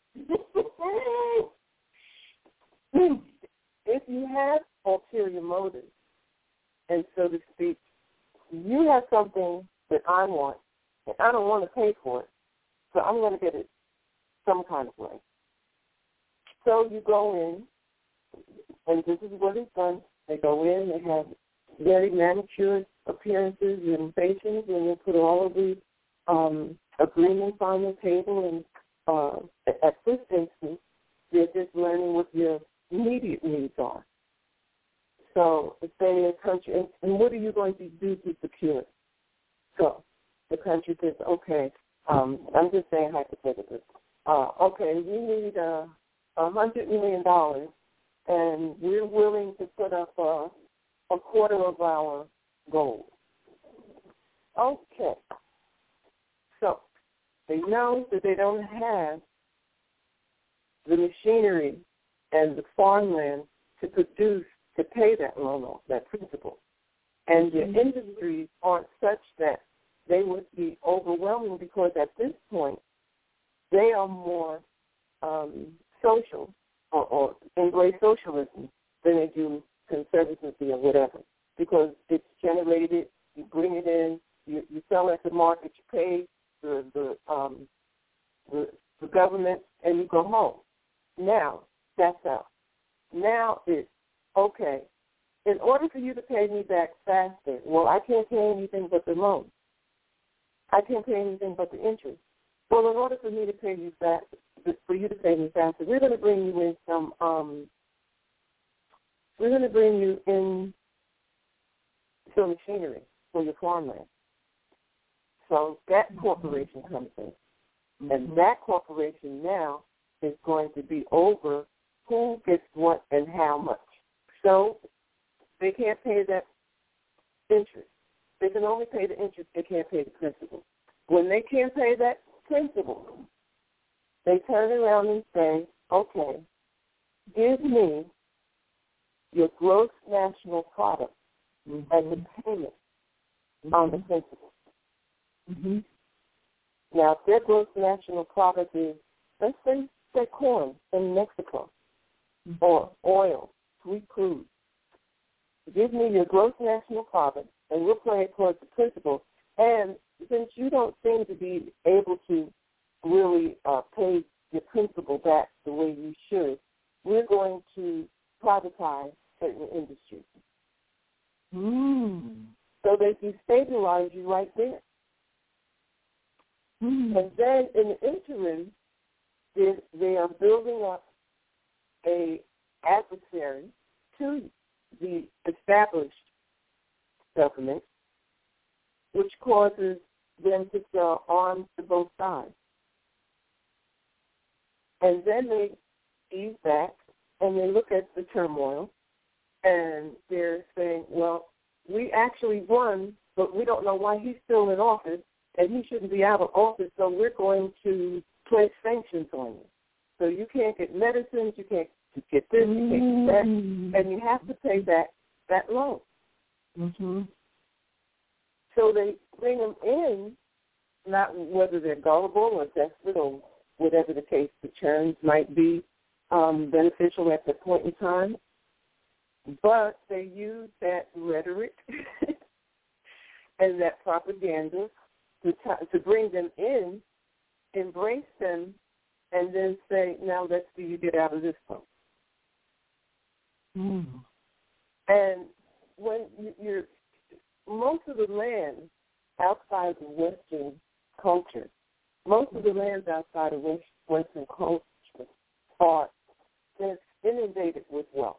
If you have ulterior motives, and so to speak, you have something that I want, and I don't want to pay for it, so I'm going to get it some kind of way. So you go in, and this is what is done. They go in, they have very manicured appearances and faces, and they put all of the agreements on the table, and at this instance, they're just learning what your immediate needs are. So if they a country, and what are you going to do to secure it? So the country says, okay, I'm just saying hypothetically, okay, we need $100 million, and we're willing to put up a quarter of our gold. Okay. So They know that they don't have the machinery and the farmland to produce, to pay that loan off, that principal. And the industries aren't such that they would be overwhelming, because at this point they are more social or embrace socialism than they do conservatism or whatever, because it's generated, you bring it in, you sell at the market, you pay the government, and you go home. Now, that's out. Now it's, okay, in order for you to pay me back faster, well, I can't pay anything but the loan. I can't pay anything but the interest. Well, in order for me to pay you back, for you to pay me faster, we're going to bring you in some, machinery for your farmland. So that corporation comes in. And that corporation now is going to be over who gets what and how much. So they can't pay that interest. They can only pay the interest. They can't pay the principal. When they can't pay that principal, they turn around and say, okay, give me your gross national product as a payment on the principal. Mm-hmm. Now, if their gross national product is, let's say corn in Mexico, or oil, sweet crude, give me your gross national product, and we'll play it towards the principal. And since you don't seem to be able to really pay your principal back the way you should, we're going to privatize certain industries. So they destabilize you right there. And then in the interim, they are building up a adversary to the established government, which causes them to sell arms to both sides. And then they ease back and they look at the turmoil and they're saying, well, we actually won, but we don't know why he's still in office and he shouldn't be out of office, so we're going to place sanctions on you. So you can't get medicines, you can't get this, you can't get that, and you have to pay back that loan. Mm-hmm. So they bring them in, not whether they're gullible or desperate or whatever the case, the terms might be beneficial at that point in time, but they use that rhetoric and that propaganda to bring them in, embrace them, and then say, now let's see you get out of this one. And when you're, most of the land outside of Western culture, most of the lands outside of Western culture are inundated with wealth.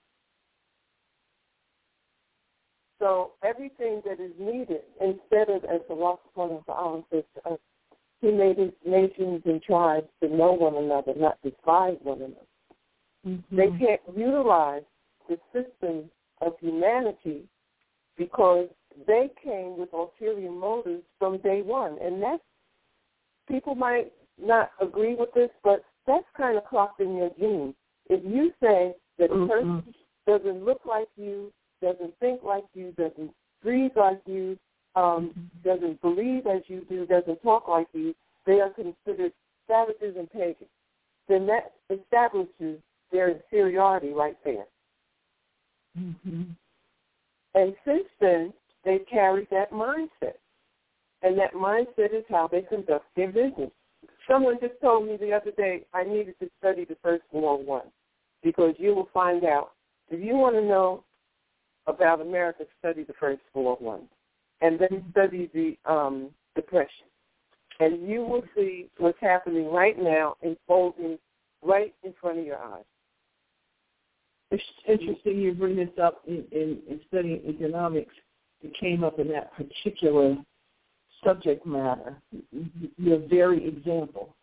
So everything that is needed, instead of, as the Lost Point of the Island says to us, he made his nations and tribes to know one another, not despise one another. They can't utilize the system of humanity because they came with ulterior motives from day one. And that's, people might not agree with this, but that's kind of clocked in your genes. If you say that a person doesn't look like you, doesn't think like you, doesn't breathe like you, doesn't believe as you do, doesn't talk like you, they are considered savages and pagans. Then that establishes their inferiority right there. And since then, they've carried that mindset. And that mindset is how they conduct their business. Someone just told me the other day I needed to study the First World War because you will find out, if you want to know about America, study the First World War and then study the Depression. And you will see what's happening right now unfolding right in front of your eyes. It's interesting you bring this up in studying economics. It came up in that particular subject matter, your very example.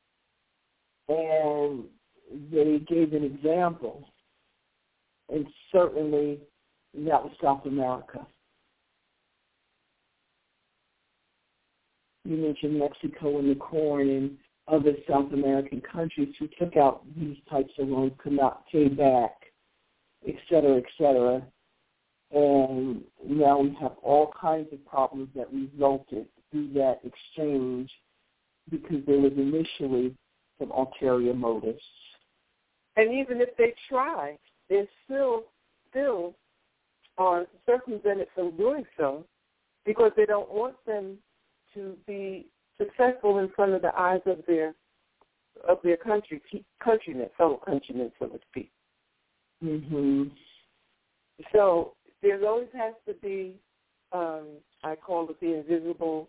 And they gave an example, and certainly that was South America. You mentioned Mexico and the corn and other South American countries who took out these types of loans could not pay back, et cetera, et cetera. And now we have all kinds of problems that resulted through that exchange because there was initially some ulterior motives. And even if they try, they still are circumvented from doing so because they don't want them to be successful in front of the eyes of their countrymen, fellow countrymen, so to speak. Mm-hmm. So there always has to be, I call it the invisible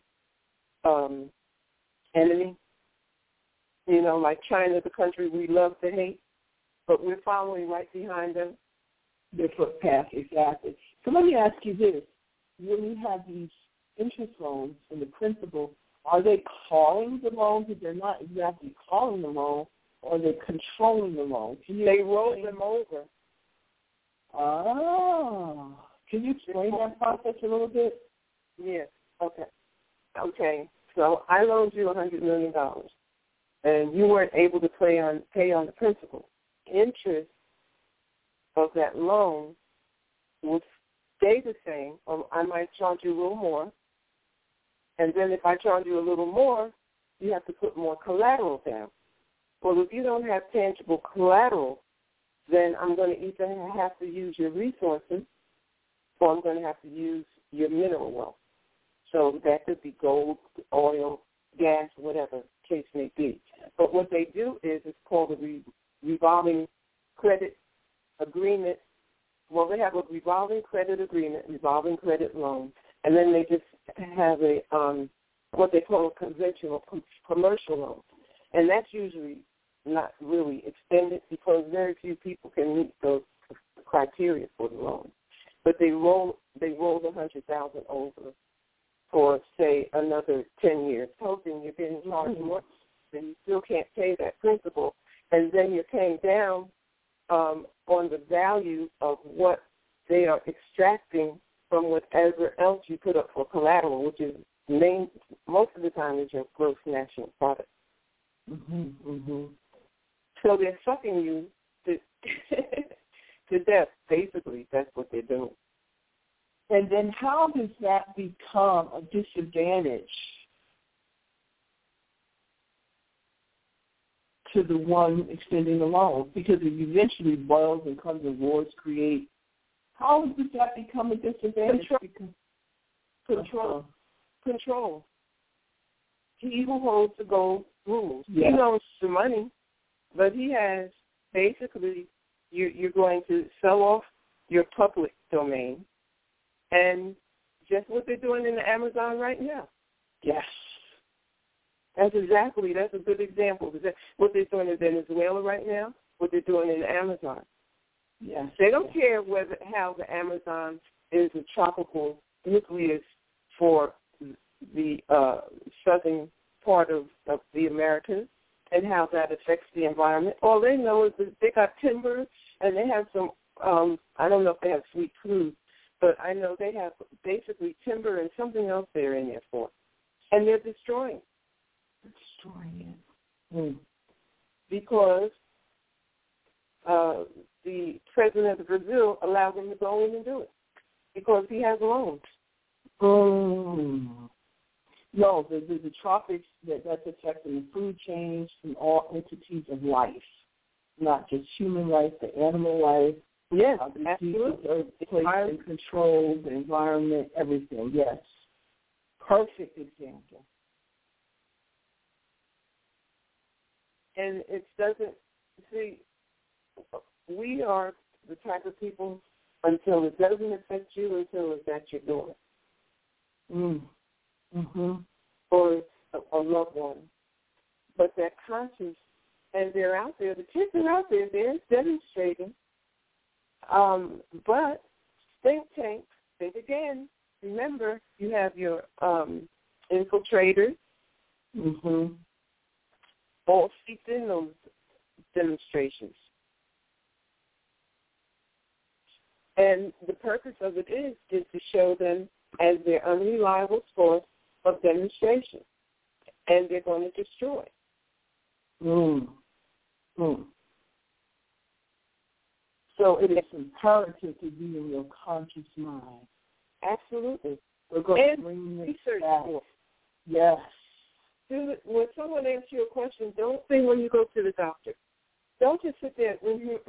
enemy. You know, like China, the country we love to hate, but we're following right behind them. Their footpath, exactly. So let me ask you this. When you have these interest loans and the principal, are they calling the loans if they're not exactly calling the loan, or are they controlling the loan? They roll them over. Oh. Can you explain that process a little bit? Yes. Okay. So I loaned you $100 million, and you weren't able to pay on the principal. Interest of that loan would stay the same, or I might charge you a little more. And then if I charge you a little more, you have to put more collateral down. Well, if you don't have tangible collateral, then I'm going to either have to use your resources or I'm going to have to use your mineral wealth. So that could be gold, oil, gas, whatever the case may be. But what they do is it's called a revolving credit agreement. Well, they have a revolving credit agreement, revolving credit loan, and then they just have a what they call a conventional commercial loan. And that's usually not really extended because very few people can meet those criteria for the loan. But they roll the $100,000 over for, say, another 10 years, hoping you're getting charged more, and you still can't pay that principal, and then you're paying down on the value of what they are extracting from whatever else you put up for collateral, which is most of the time is your gross national product. Mm-hmm, mm-hmm. So they're sucking you to death, basically. That's what they're doing. And then how does that become a disadvantage to the one extending the loan? Because it eventually boils and comes and wars create. How does that become a disadvantage? Control. He who holds the gold rules. Yes. He owns the money, but he has basically, you're going to sell off your public domain, and just what they're doing in the Amazon right now. Yes. That's a good example. What they're doing in Venezuela right now, what they're doing in Amazon. Yes. They don't care how the Amazon is a tropical nucleus for the southern part of the Americas and how that affects the environment. All they know is that they got timber and they have some, I don't know if they have sweet food, but I know they have basically timber and something else they're in there for. And they're destroying it. Mm. Because the president of Brazil allowed them to go in and do it because he has loans. No, the tropics, that's affecting the food chains and all entities of life, not just human life, the animal life. Yes, the absolutely. Place and control, the environment, everything, yes. Perfect example. And it doesn't, we are the type of people until it doesn't affect you, until it's at your door. Mm-hmm. Or a loved one. But that conscious, and they're out there, the kids are out there, they're demonstrating. But think tanks, think again. Remember, you have your infiltrators. Mm-hmm. All seats in those demonstrations. And the purpose of it is to show them as their unreliable source of demonstration. and they're going to destroy. So it is imperative to be in your conscious mind. Absolutely. We're going and to bring this research back. for it. Yes. When someone asks you a question, don't say when you go to the doctor. Don't just sit there,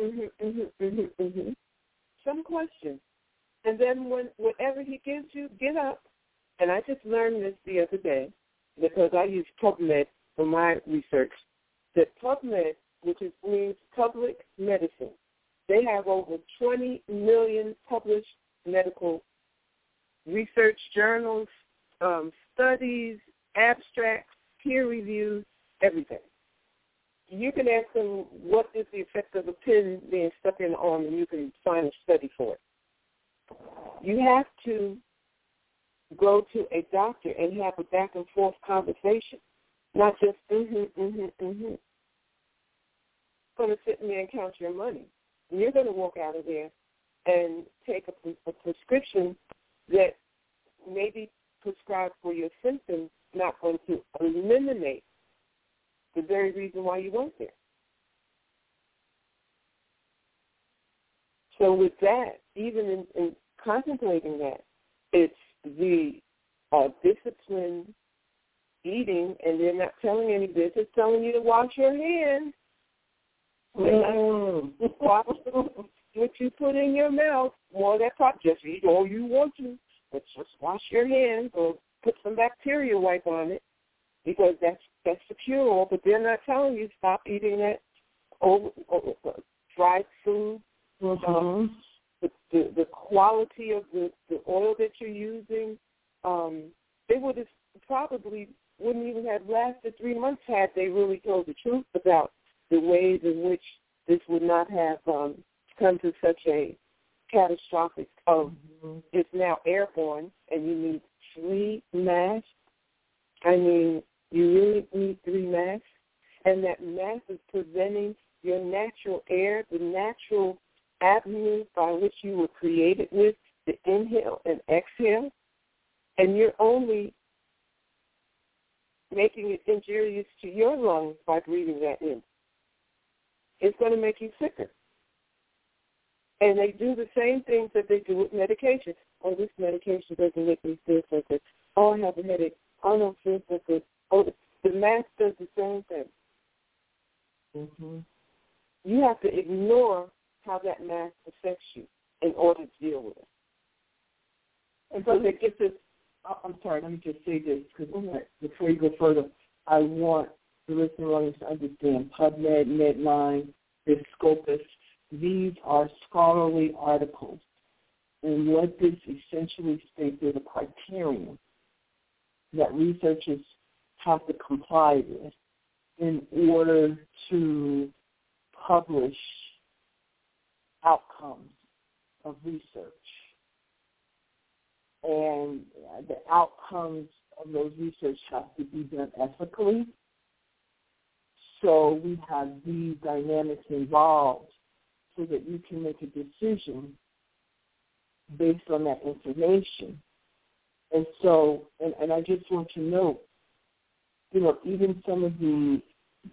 some question. And then whatever he gives you, get up. And I just learned this the other day because I use PubMed for my research. That PubMed, which means public medicine, they have over 20 million published medical research journals, studies, abstracts, peer reviews, everything. You can ask them what is the effect of a pin being stuck in the arm, and you can find a study for it. You have to go to a doctor and have a back-and-forth conversation, not just going to sit in there and count your money. You're going to walk out of there and take a prescription that may be prescribed for your symptoms, not going to eliminate the very reason why you went there. So with that, even in contemplating that, it's the disciplined eating, and they're not telling any this. It's telling you to wash your hands. Watch what you put in your mouth. Well, that's not just eat all you want to, but just wash your hands or put some bacteria wipe on it, because that's the cure-all. But they're not telling you stop eating that fried food. The quality of the oil that you're using, they would have probably wouldn't even have lasted 3 months had they really told the truth about the ways in which this would not have come to such a catastrophic it's now airborne and you need 3 masks. I mean, you really need 3 masks, and that mask is preventing your natural air, the natural avenue by which you were created with, to inhale and exhale, and you're only making it injurious to your lungs by breathing that in. It's going to make you sicker. And they do the same things that they do with medication. Oh, this medication doesn't make me feel so good. Oh, I have a headache. Oh, I don't feel so good. Oh, the mask does the same thing. You have to ignore how that mask affects you in order to deal with it. And so that gets us, I'm sorry, let me just say this, because before you go further, I want the listeners to understand PubMed, Medline, the Scopus. These are scholarly articles. And what this essentially states is a criterion that researchers have to comply with in order to publish outcomes of research. And the outcomes of those research have to be done ethically. So we have these dynamics involved so that you can make a decision based on that information. And so, and I just want to note, even some of the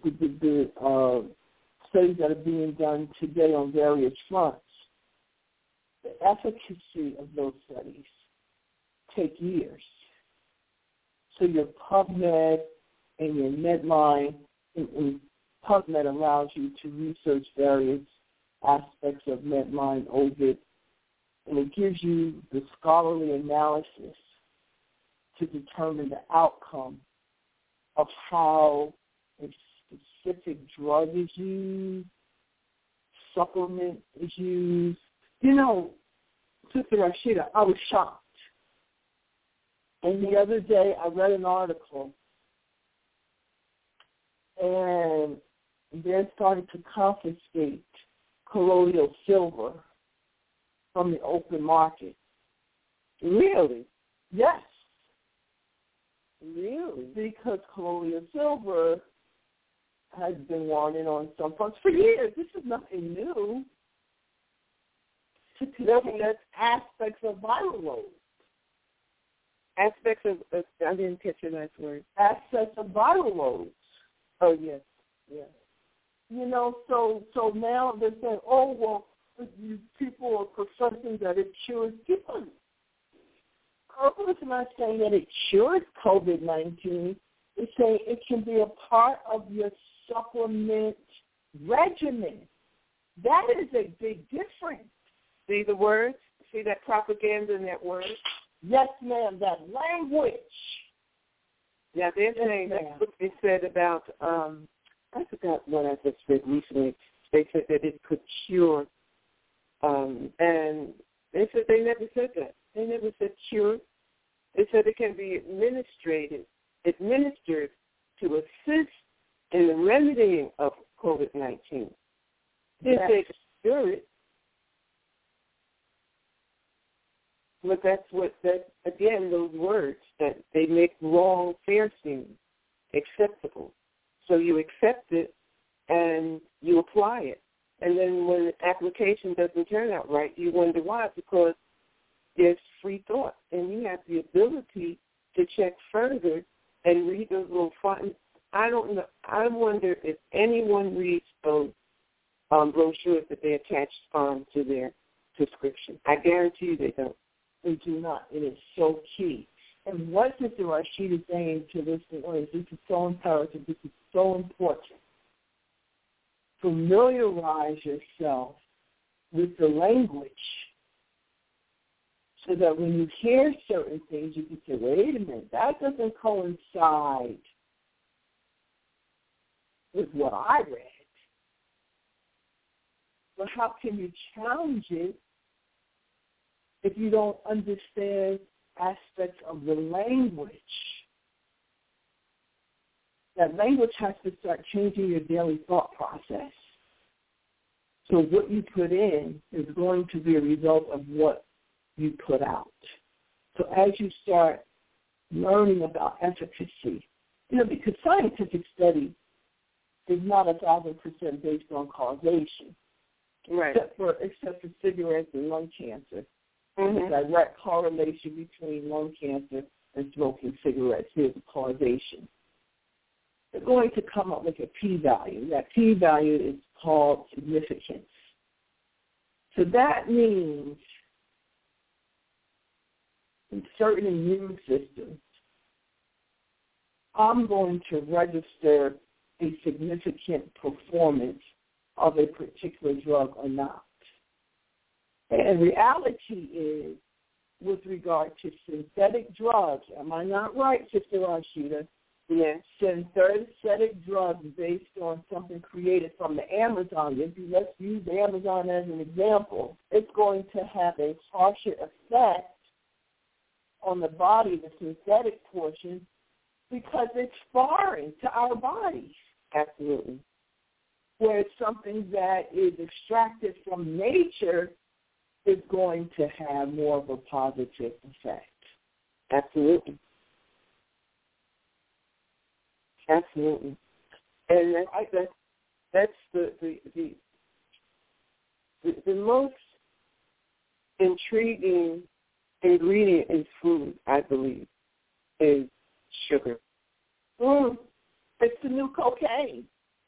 studies that are being done today on various fronts, the efficacy of those studies take years. So your PubMed and your Medline, and PubMed allows you to research various aspects of Medline, Ovid, and it gives you the scholarly analysis to determine the outcome of how a specific drug is used, supplement is used. Sister Rashida, I was shocked. And the other day I read an article, and they're starting to confiscate colloidal silver from the open market. Really? Yes. Really? Because colloidal silver has been warning on some folks for years. This is nothing new. To contain aspects of viral load. Aspects of I didn't catch your last word. Aspects of viral loads. Oh, yes. Yes. You know, so now they're saying, oh, well, you people are professing that it cures people. Congress is not saying that it cures COVID-19. It's saying it can be a part of your supplement regimen. That is a big difference. See the words? See that propaganda in that word? Yes, ma'am, that language. Yeah, they're saying that's what they said about, I forgot what I just read recently. They said that it could cure, and they said they never said that. They never said cure. They said it can be administered to assist in the remedying of COVID-19. They say cure it. But again, those words that they make wrong fair seem acceptable. So you accept it and you apply it. And then when the application doesn't turn out right, you wonder why, because there's free thought. And you have the ability to check further and read those little fonts. I don't know. I wonder if anyone reads those brochures that they attach to their prescription. I guarantee you they don't. They do not. It is so key. And what Sister Rashida is saying to this audience, this is so imperative, this is so important. Familiarize yourself with the language so that when you hear certain things, you can say, wait a minute, that doesn't coincide with what I read. But how can you challenge it if you don't understand aspects of the language? That language has to start changing your daily thought process. So what you put in is going to be a result of what you put out. So as you start learning about efficacy, because scientific study is not 1,000% based on causation, right? Except for cigarettes and lung cancer. Mm-hmm. A direct correlation between lung cancer and smoking cigarettes. Here's the causation. They're going to come up with a p-value. That p-value is called significance. So that means in certain immune systems, I'm going to register a significant performance of a particular drug or not. And reality is, with regard to synthetic drugs, am I not right, Sister Rashida? Yes. Synthetic drugs based on something created from the Amazon. Let's use the Amazon as an example. It's going to have a harsher effect on the body, the synthetic portion, because it's foreign to our bodies. Absolutely. Whereas something that is extracted from nature is going to have more of a positive effect. Absolutely. Absolutely. And that's the most intriguing ingredient in food, I believe, is sugar. It's the new cocaine.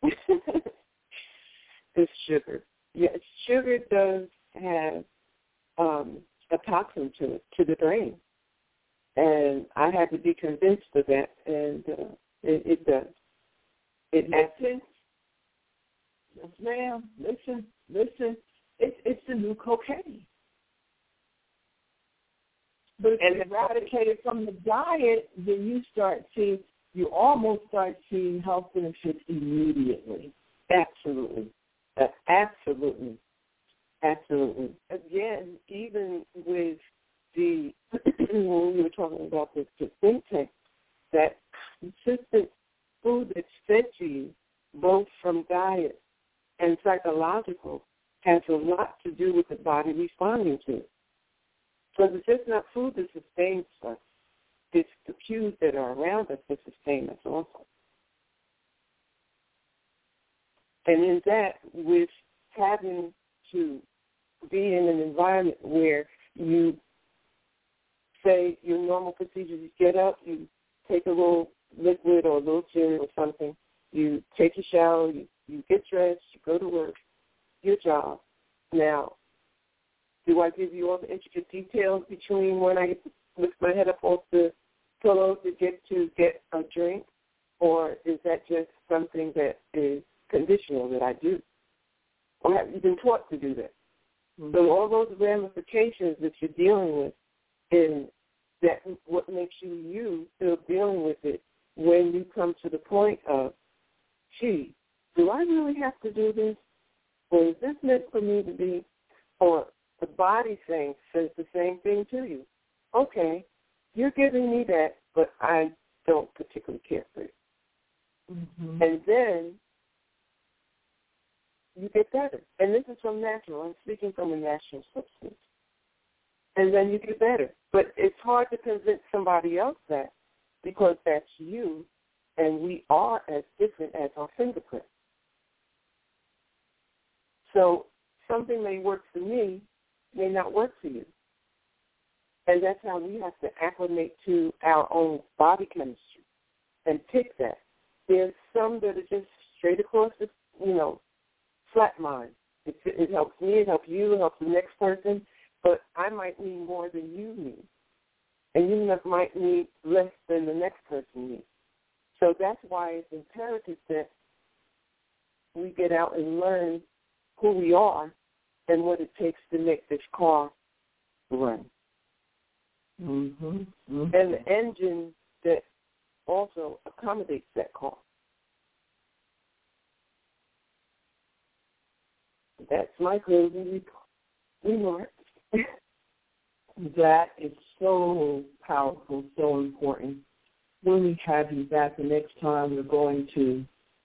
It's sugar. Yes, sugar does have a toxin to it, to the brain. And I had to be convinced of that, and it does. Listen. Yes, ma'am. Listen. It's the new cocaine. But if you eradicate it from the diet, then you almost start seeing health benefits immediately. Absolutely. Absolutely. Absolutely. Again, even with when we were talking about the think tank, that consistent food that's fed to you, both from diet and psychological, has a lot to do with the body responding to it. Because it's just not food that sustains us. It's the cues that are around us that sustain us also. And in that, with having to be in an environment where you say your normal procedures. You get up, you take a little liquid or a little gin or something. You take a shower, you get dressed, you go to work, your job. Now, do I give you all the intricate details between when I lift my head up off the pillow to get a drink, or is that just something that is conditional that I do? Or have you been taught to do that? Mm-hmm. So all those ramifications that you're dealing with, and that what makes you still dealing with it when you come to the point of, gee, do I really have to do this? Or is this meant for me to be? Or the body says the same thing to you. Okay, you're giving me that, but I don't particularly care for it. Mm-hmm. And then you get better. And this is from natural. I'm speaking from a natural substance. And then you get better. But it's hard to convince somebody else that, because that's you, and we are as different as our fingerprints. So something may work for me may not work for you. And that's how we have to acclimate to our own body chemistry and pick that. There's some that are just straight across the, flat line. It helps me, it helps you, it helps the next person, but I might need more than you need. And you might need less than the next person needs. So that's why it's imperative that we get out and learn who we are and what it takes to make this car run. Mm-hmm. Mm-hmm. And the engine that also accommodates that car. That's my closing remark. That is so powerful, so important. When we have you back the next time, we're going to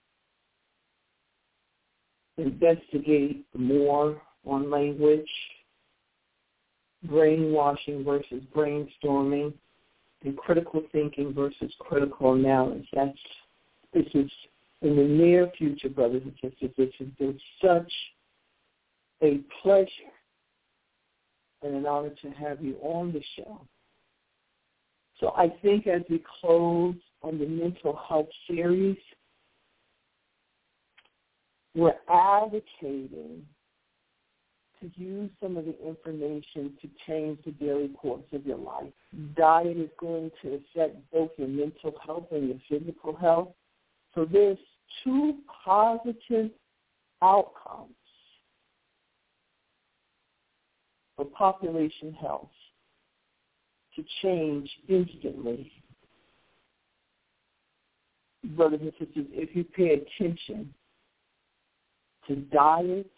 investigate more on language, brainwashing versus brainstorming, and critical thinking versus critical analysis. This is in the near future, brothers and sisters. It's such a pleasure and an honor to have you on the show. So I think as we close on the mental health series, we're advocating to use some of the information to change the daily course of your life. Diet is going to affect both your mental health and your physical health. So there's two positive outcomes for population health to change instantly. Brothers and sisters, if you pay attention to diet,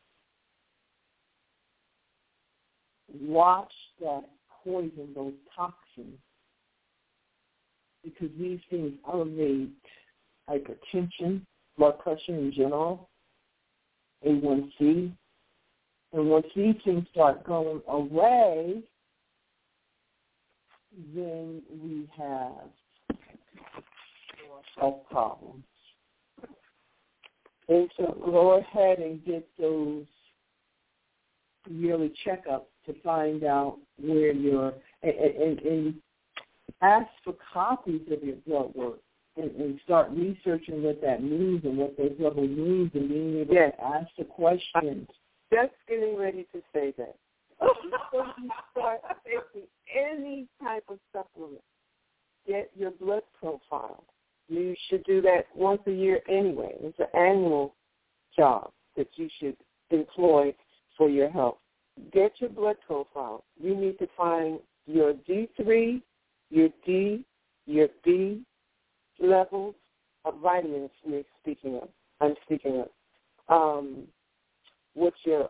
watch that poison, those toxins, because these things elevate hypertension, blood pressure in general, A1C. And once these things start going away, then we have health problems. And so go ahead and get those yearly checkups to find out where you're, and ask for copies of your blood work and start researching what that means and what those levels means and being able to ask the questions. Just getting ready to say that. Before you start taking any type of supplement, get your blood profile. You should do that once a year anyway. It's an annual job that you should employ for your health. Get your blood profile. You need to find your D3, your D, your B levels of vitamins I'm speaking of. What your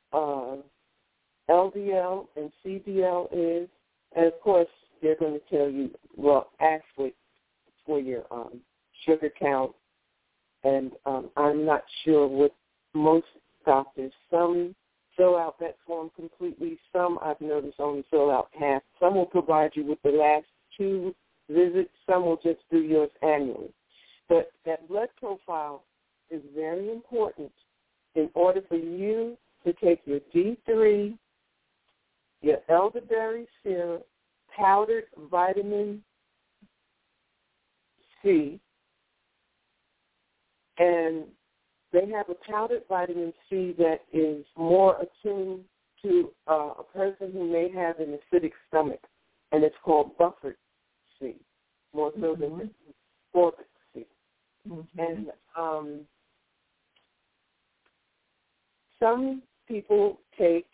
LDL and CDL is, and of course they're going to tell you, well, ask for your sugar count, and I'm not sure what most doctors, some fill out that form completely, some I've noticed only fill out half. Some will provide you with the last 2 visits, some will just do yours annually. But that blood profile is very important in order for you to take your D3, your elderberry syrup, powdered vitamin C, and they have a powdered vitamin C that is more attuned to a person who may have an acidic stomach, and it's called buffered C, more so than ascorbic C. And some people take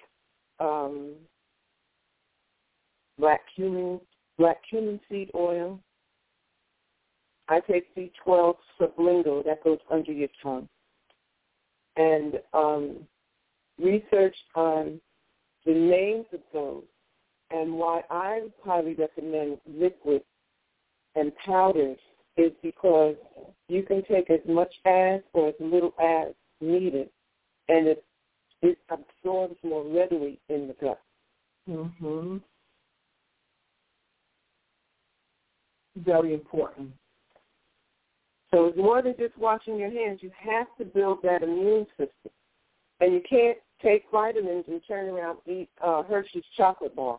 black cumin seed oil. I take B12 sublingual, that goes under your tongue. And research on the names of those and why I highly recommend liquid and powders is because you can take as much as or as little as needed, and it absorbs more readily in the gut. Very important. So it's more than just washing your hands. You have to build that immune system. And you can't take vitamins and turn around and eat Hershey's chocolate bar.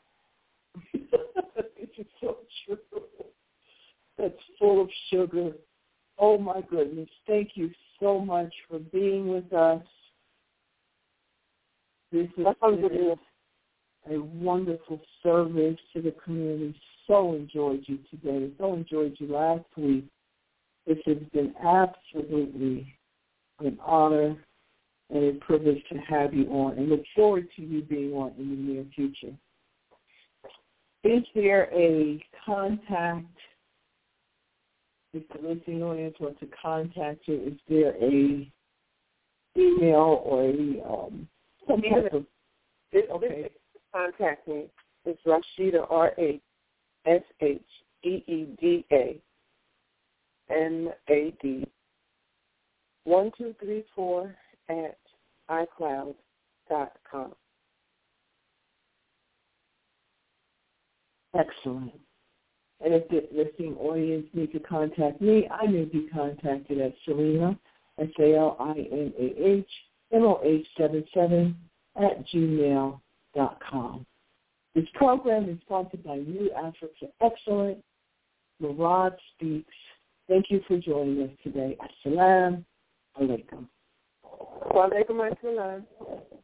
It's so true. That's full of sugar. Oh, my goodness. Thank you so much for being with us. This has been a wonderful service to the community. So enjoyed you today. So enjoyed you last week. This has been absolutely an honor and a privilege to have you on, and look forward to you being on in the near future. Is there a contact, if the listening audience wants to contact you, is there a email or a some type of... Okay. Contact me. It's Rashida, RASHEEDA, MAD1234 at iCloud.com. Excellent. And if the listening audience needs to contact me, I may be contacted at Salina, SALINAHMOH77 at gmail.com. This program is sponsored by New Africa Excellent. Murad Speaks. Thank you for joining us today. Assalamu alaikum. Wa alaikum assalam.